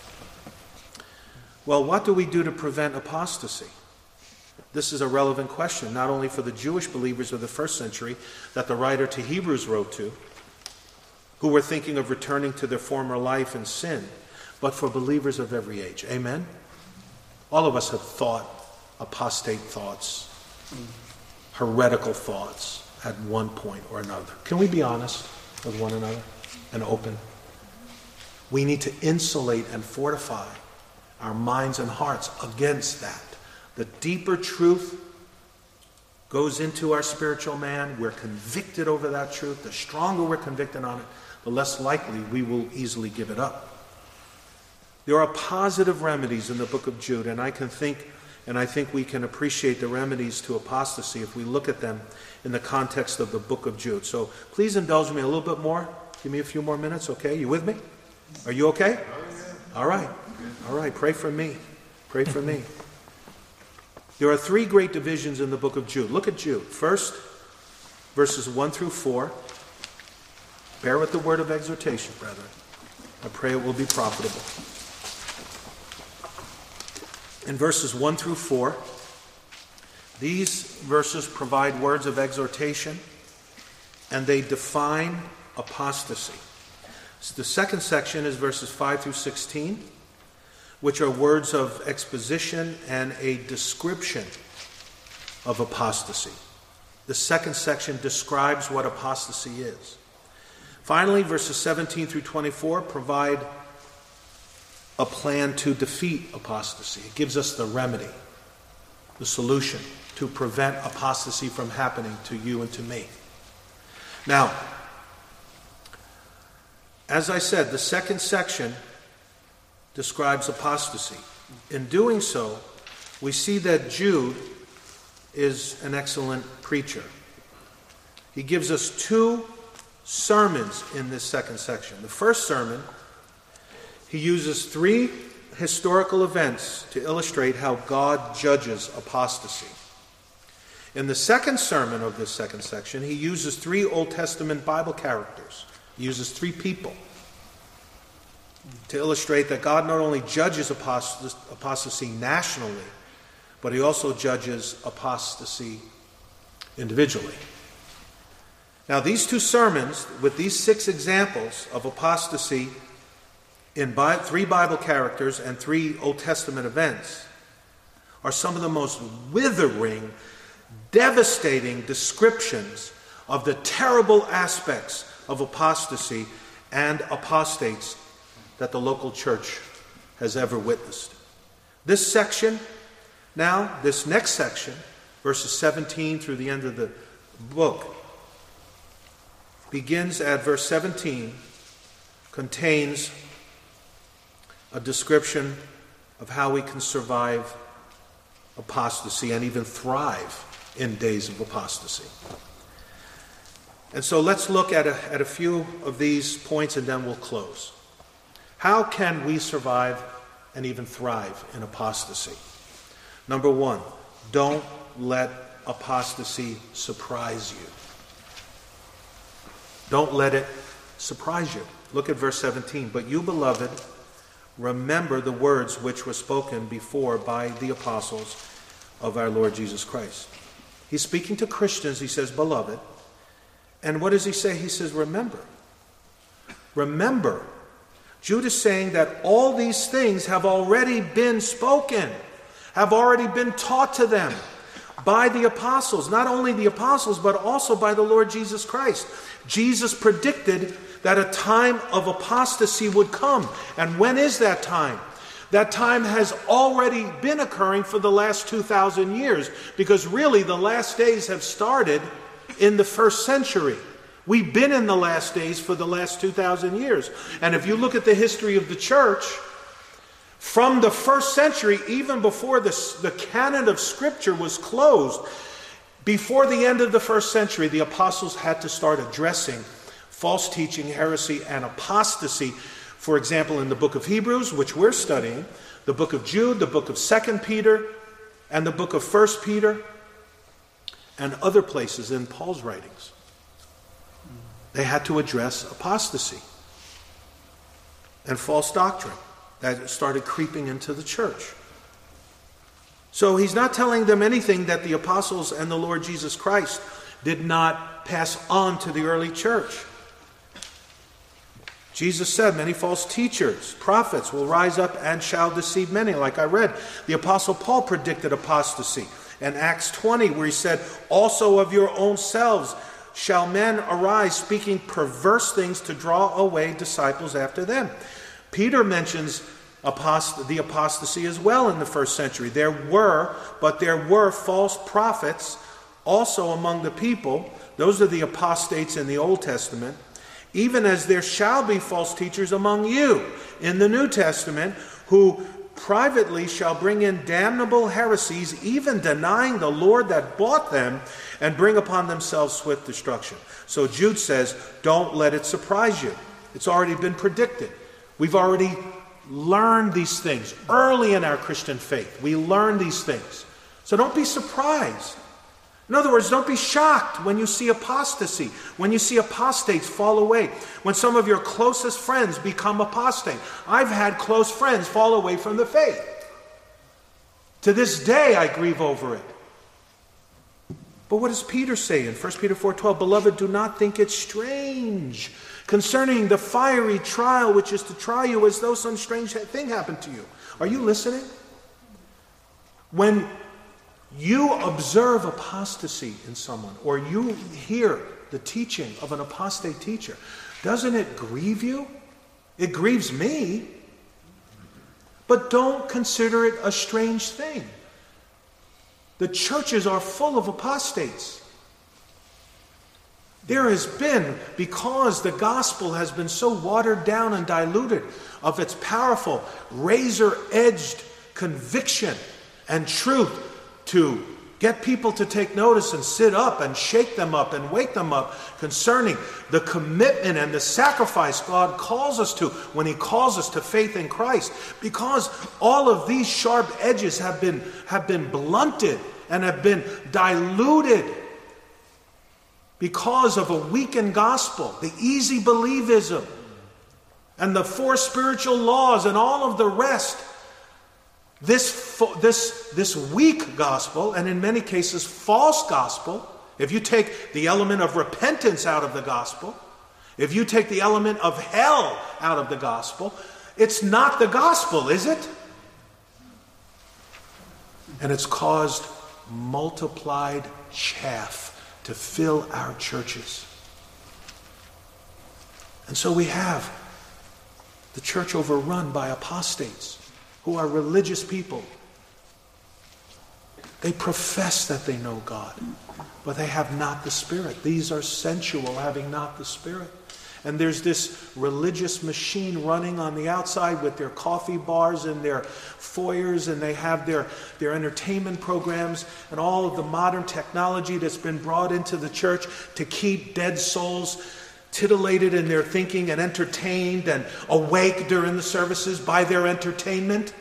Well, what do we do to prevent apostasy? This is a relevant question, not only for the Jewish believers of the first century that the writer to Hebrews wrote to, who were thinking of returning to their former life in sin, but for believers of every age. Amen? All of us have thought apostate thoughts, heretical thoughts at one point or another. Can we be honest with one another and open? We need to insulate and fortify our minds and hearts against that. The deeper truth goes into our spiritual man. We're convicted over that truth. The stronger we're convicted on it, the less likely we will easily give it up. There are positive remedies in the book of Jude, and I can think, and I think we can appreciate the remedies to apostasy if we look at them in the context of the book of Jude. So please indulge me a little bit more. Give me a few more minutes, okay? You with me? Are you okay? All right. All right. Pray for me. Pray for me. There are three great divisions in the book of Jude. Look at Jude. First, verses one through four. Bear with the word of exhortation, brethren. I pray it will be profitable. In verses one through four, these verses provide words of exhortation, and they define apostasy. So the second section is verses five through sixteen, which are words of exposition and a description of apostasy. The second section describes what apostasy is. Finally, verses seventeen through twenty-four provide a plan to defeat apostasy. It gives us the remedy, the solution to prevent apostasy from happening to you and to me. Now, as I said, the second section describes apostasy. In doing so, we see that Jude is an excellent preacher. He gives us two sermons in this second section. The first sermon, he uses three historical events to illustrate how God judges apostasy. In the second sermon of this second section, he uses three Old Testament Bible characters. He uses three people to illustrate that God not only judges apostasy nationally, but he also judges apostasy individually. Now, these two sermons, with these six examples of apostasy in Bi- three Bible characters and three Old Testament events, are some of the most withering, devastating descriptions of the terrible aspects of apostasy and apostates that the local church has ever witnessed. This section, now, this next section, verses seventeen through the end of the book, begins at verse seventeen, contains a description of how we can survive apostasy and even thrive in days of apostasy. And so let's look at a, at a few of these points and then we'll close. How can we survive and even thrive in apostasy? Number one, don't let apostasy surprise you. Don't let it surprise you. Look at verse seventeen. But you, beloved, remember the words which were spoken before by the apostles of our Lord Jesus Christ. He's speaking to Christians. He says, beloved. And what does he say? He says, remember. Remember. Jude is saying that all these things have already been spoken, have already been taught to them by the apostles. Not only the apostles, but also by the Lord Jesus Christ. Jesus predicted that a time of apostasy would come. And when is that time? That time has already been occurring for the last two thousand years, because really the last days have started in the first century. We've been in the last days for the last two thousand years. And if you look at the history of the church, from the first century, even before the, the canon of Scripture was closed, before the end of the first century, the apostles had to start addressing false teaching, heresy, and apostasy. For example, in the book of Hebrews, which we're studying, the book of Jude, the book of Second Peter, and the book of First Peter, and other places in Paul's writings. They had to address apostasy and false doctrine that started creeping into the church. So he's not telling them anything that the apostles and the Lord Jesus Christ did not pass on to the early church. Jesus said, many false teachers, prophets, will rise up and shall deceive many. Like I read, the Apostle Paul predicted apostasy in Acts twenty, where he said, also of your own selves shall men arise, speaking perverse things to draw away disciples after them. Peter mentions apost- the apostasy as well in the first century. There were, but there were false prophets also among the people. Those are the apostates in the Old Testament. Even as there shall be false teachers among you in the New Testament, who privately shall bring in damnable heresies, even denying the Lord that bought them, and bring upon themselves swift destruction. So Jude says, don't let it surprise you. It's already been predicted. We've already learned these things early in our Christian faith. We learn these things. So don't be surprised. In other words, don't be shocked when you see apostasy, when you see apostates fall away, when some of your closest friends become apostate. I've had close friends fall away from the faith. To this day, I grieve over it. But what does Peter say in First Peter four twelve? Beloved, do not think it strange concerning the fiery trial which is to try you as though some strange thing happened to you. Are you listening? When you observe apostasy in someone, or you hear the teaching of an apostate teacher, doesn't it grieve you? It grieves me. But don't consider it a strange thing. The churches are full of apostates. There has been, because the gospel has been so watered down and diluted of its powerful, razor-edged conviction and truth, to get people to take notice and sit up and shake them up and wake them up concerning the commitment and the sacrifice God calls us to when He calls us to faith in Christ. Because all of these sharp edges have been, have been blunted and have been diluted because of a weakened gospel, the easy believism, and the four spiritual laws and all of the rest. This, this, this weak gospel, and in many cases false gospel, if you take the element of repentance out of the gospel, if you take the element of hell out of the gospel, it's not the gospel, is it? And it's caused multiplied chaff to fill our churches. And so we have the church overrun by apostates who are religious people. They profess that they know God, but they have not the Spirit. These are sensual, having not the Spirit. And there's this religious machine running on the outside with their coffee bars and their foyers, and they have their, their entertainment programs and all of the modern technology that's been brought into the church to keep dead souls titillated in their thinking and entertained and awake during the services by their entertainment.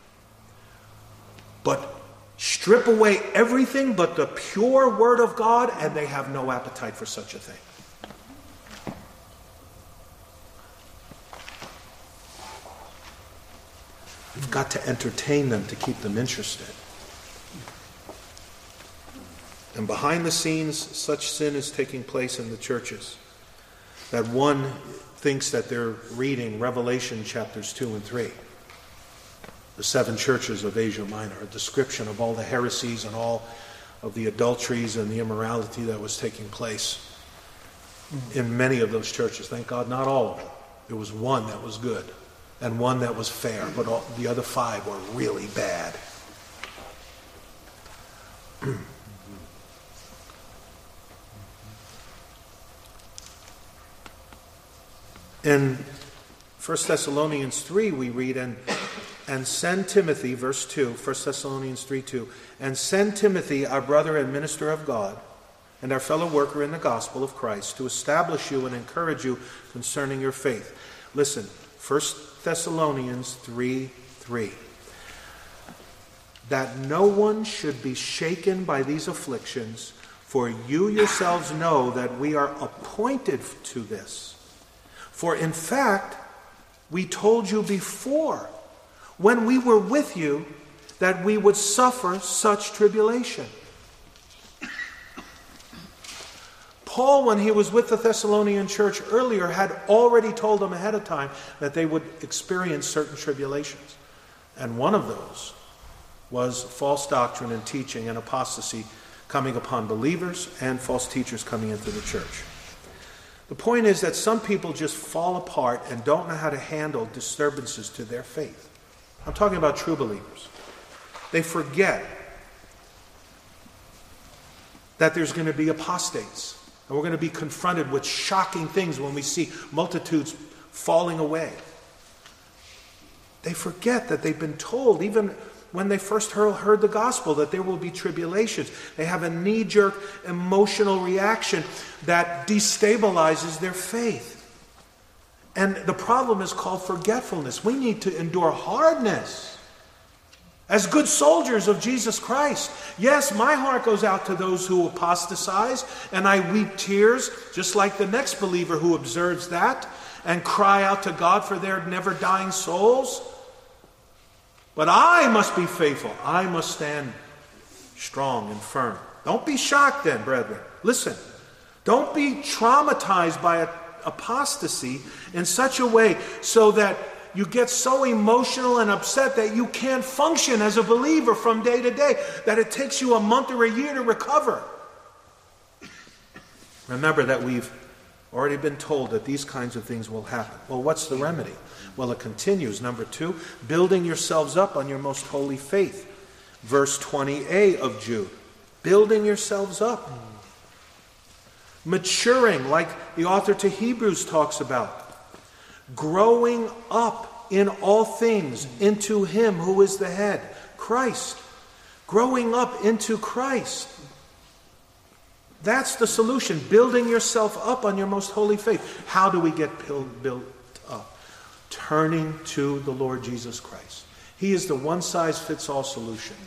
But strip away everything but the pure Word of God, and they have no appetite for such a thing. You've got to entertain them to keep them interested. And behind the scenes, such sin is taking place in the churches that one thinks that they're reading Revelation chapters two and three. The seven churches of Asia Minor, a description of all the heresies and all of the adulteries and the immorality that was taking place in many of those churches. Thank God, not all of them. There was one that was good. and one that was fair, but all, the other five were really bad. In First Thessalonians three, we read, and, and send Timothy, verse two, First Thessalonians three two, and send Timothy, our brother and minister of God, and our fellow worker in the gospel of Christ, to establish you and encourage you concerning your faith. Listen, First Thessalonians three three. That no one should be shaken by these afflictions, for you yourselves know that we are appointed to this. For in fact, we told you before, when we were with you, that we would suffer such tribulation. Paul, when he was with the Thessalonian church earlier, had already told them ahead of time that they would experience certain tribulations. And one of those was false doctrine and teaching and apostasy coming upon believers and false teachers coming into the church. The point is that some people just fall apart and don't know how to handle disturbances to their faith. I'm talking about true believers. They forget that there's going to be apostates. And we're going to be confronted with shocking things when we see multitudes falling away. They forget that they've been told, even when they first heard, heard the gospel, that there will be tribulations. They have a knee-jerk emotional reaction that destabilizes their faith. And the problem is called forgetfulness. We need to endure hardness as good soldiers of Jesus Christ. Yes, my heart goes out to those who apostatize, and I weep tears, just like the next believer who observes that, and cry out to God for their never-dying souls. But I must be faithful. I must stand strong and firm. Don't be shocked then, brethren. Listen, don't be traumatized by apostasy in such a way so that you get so emotional and upset that you can't function as a believer from day to day, that it takes you a month or a year to recover. Remember that we've already been told that these kinds of things will happen. Well, what's the remedy? Well, it continues. Number two, building yourselves up on your most holy faith. Verse twenty a of Jude. Building yourselves up. Maturing, like the author to Hebrews talks about. Growing up in all things into Him who is the head, Christ. Growing up into Christ. That's the solution. Building yourself up on your most holy faith. How do we get built up? Turning to the Lord Jesus Christ. He is the one-size-fits-all solution.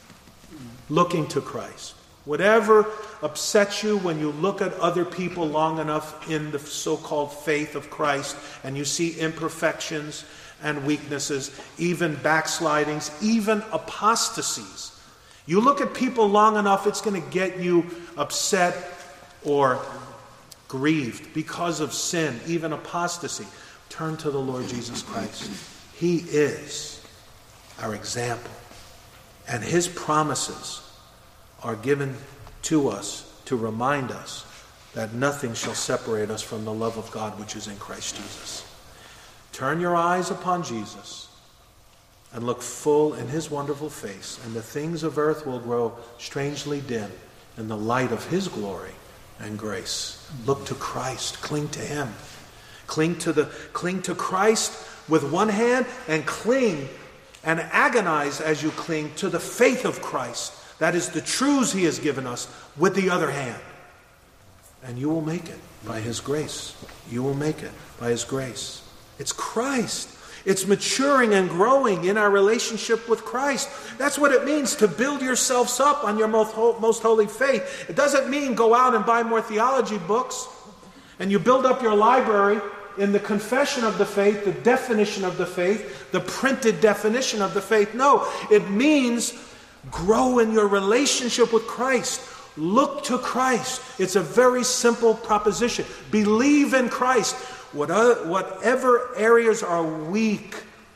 Looking to Christ. Whatever upsets you when you look at other people long enough in the so-called faith of Christ and you see imperfections and weaknesses, even backslidings, even apostasies. You look at people long enough, it's going to get you upset or grieved because of sin, even apostasy. Turn to the Lord Jesus Christ. He is our example. And His promises are given to us to remind us that nothing shall separate us from the love of God which is in Christ Jesus. Turn your eyes upon Jesus and look full in His wonderful face, and the things of earth will grow strangely dim in the light of His glory and grace. Look to Christ. Cling to Him. Cling to the cling to Christ with one hand, and cling and agonize as you cling to the faith of Christ. That is the truths He has given us with the other hand. And you will make it by His grace. You will make it by His grace. It's Christ. It's maturing and growing in our relationship with Christ. That's what it means to build yourselves up on your most, most holy faith. It doesn't mean go out and buy more theology books and you build up your library in the confession of the faith, the definition of the faith, the printed definition of the faith. No, it means grow in your relationship with Christ. Look to Christ. It's a very simple proposition. Believe in Christ. Whatever areas are weak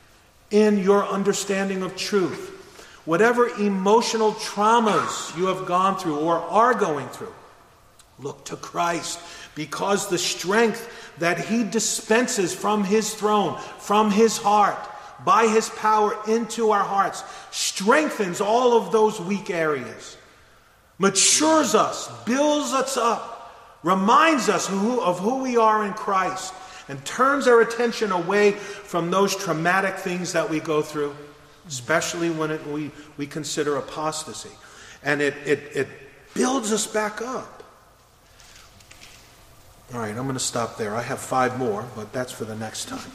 in your understanding of truth, whatever emotional traumas you have gone through or are going through, look to Christ. because the strength that he dispenses from his throne, from his heart, by his power into our hearts, strengthens all of those weak areas, matures us, builds us up, reminds us who, of who we are in Christ, and turns our attention away from those traumatic things that we go through, especially when it, we, we consider apostasy. And it, it, it builds us back up. All right, I'm going to stop there. I have five more, but that's for the next time.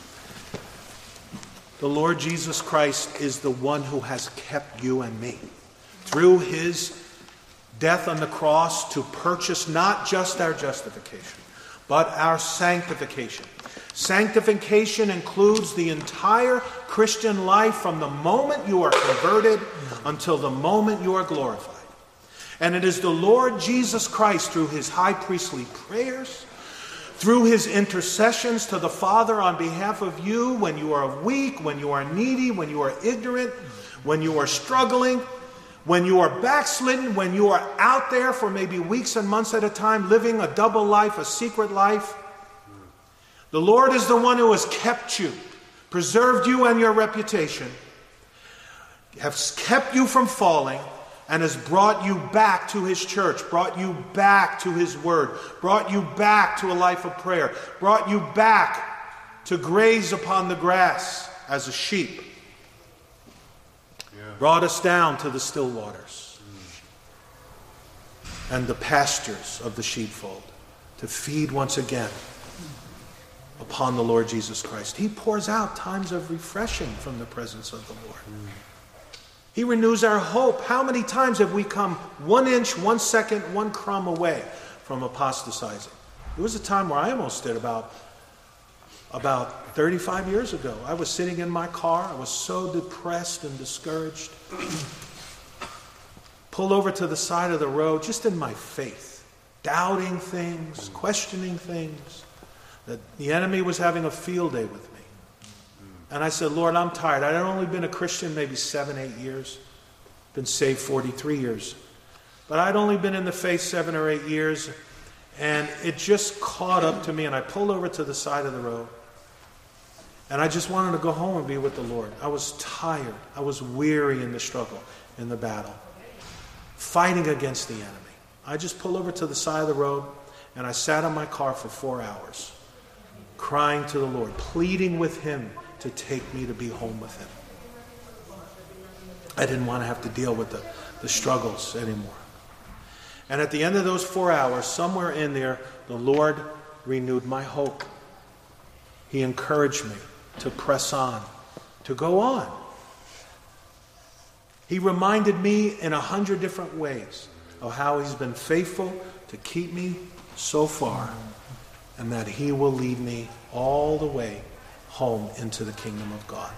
The Lord Jesus Christ is the one who has kept you and me through his death on the cross to purchase not just our justification, but our sanctification. Sanctification includes the entire Christian life from the moment you are converted until the moment you are glorified. And it is the Lord Jesus Christ, through his high priestly prayers, through his intercessions to the Father on behalf of you when you are weak, when you are needy, when you are ignorant, when you are struggling, when you are backslidden, when you are out there for maybe weeks and months at a time living a double life, a secret life. The Lord is the one who has kept you, preserved you and your reputation, has kept you from falling, and has brought you back to his church, brought you back to his word, brought you back to a life of prayer, brought you back to graze upon the grass as a sheep, yeah. Brought us down to the still waters mm. and the pastures of the sheepfold to feed once again upon the Lord Jesus Christ. He pours out times of refreshing from the presence of the Lord. Mm. He renews our hope. How many times have we come one inch, one second, one crumb away from apostatizing? There was a time where I almost did about, about thirty-five years ago. I was sitting in my car. I was so depressed and discouraged. Pulled over to the side of the road, just in my faith, doubting things, questioning things. That the enemy was having a field day with me. And I said, Lord, I'm tired. I'd only been a Christian maybe seven, eight years. Been saved forty-three years. But I'd only been in the faith seven or eight years. And it just caught up to me. And I pulled over to the side of the road. And I just wanted to go home and be with the Lord. I was tired. I was weary in the struggle, in the battle. Fighting against the enemy. I just pulled over to the side of the road. And I sat in my car for four hours. Crying to the Lord. Pleading with him to take me to be home with him. I didn't want to have to deal with the, the struggles anymore. And at the end of those four hours, somewhere in there, the Lord renewed my hope. He encouraged me to press on, to go on. He reminded me in a hundred different ways of how he's been faithful to keep me so far, and that he will lead me all the way home into the kingdom of God.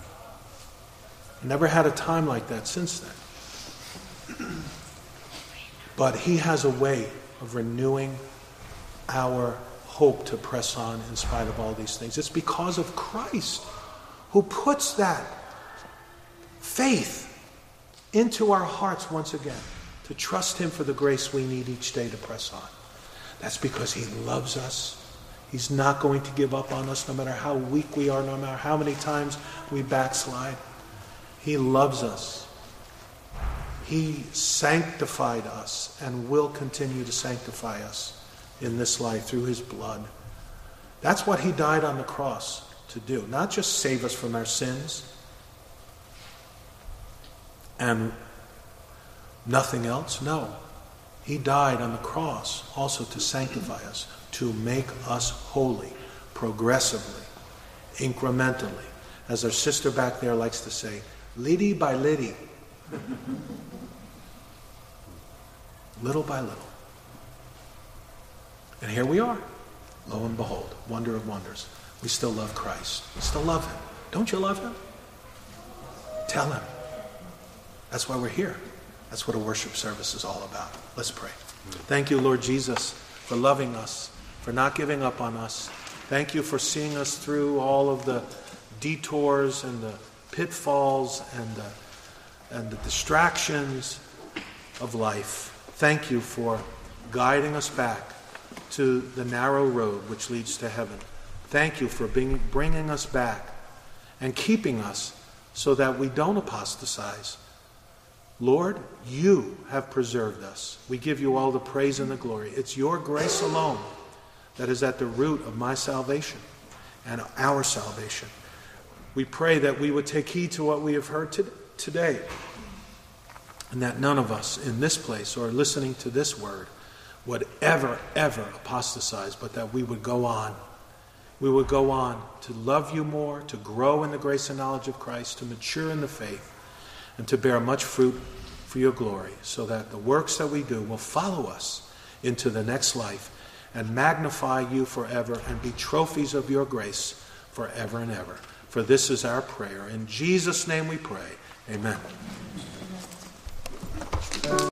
I never had a time like that since then. But he has a way of renewing our hope to press on in spite of all these things. It's because of Christ who puts that faith into our hearts once again, to trust him for the grace we need each day to press on. That's because he loves us. He's not going to give up on us no matter how weak we are, no matter how many times we backslide. He loves us. He sanctified us and will continue to sanctify us in this life through his blood. That's what he died on the cross to do. Not just save us from our sins and nothing else. No. He died on the cross also to sanctify us, to make us holy, progressively, incrementally. As our sister back there likes to say, litty by litty. Little by little. And here we are. Lo and behold, wonder of wonders. We still love Christ. We still love him. Don't you love him? Tell him. That's why we're here. That's what a worship service is all about. Let's pray. Thank you, Lord Jesus, for loving us, for not giving up on us. Thank you for seeing us through all of the detours and the pitfalls and the, and the distractions of life. Thank you for guiding us back to the narrow road which leads to heaven. Thank you for being, bringing us back and keeping us so that we don't apostatize. Lord, you have preserved us. We give you all the praise and the glory. It's your grace alone that is at the root of my salvation and our salvation. We pray that we would take heed to what we have heard to, today, and that none of us in this place or listening to this word would ever, ever apostatize, but that we would go on. We would go on to love you more, to grow in the grace and knowledge of Christ, to mature in the faith, and to bear much fruit for your glory, so that the works that we do will follow us into the next life and magnify you forever and be trophies of your grace forever and ever. For this is our prayer. In Jesus' name we pray. Amen.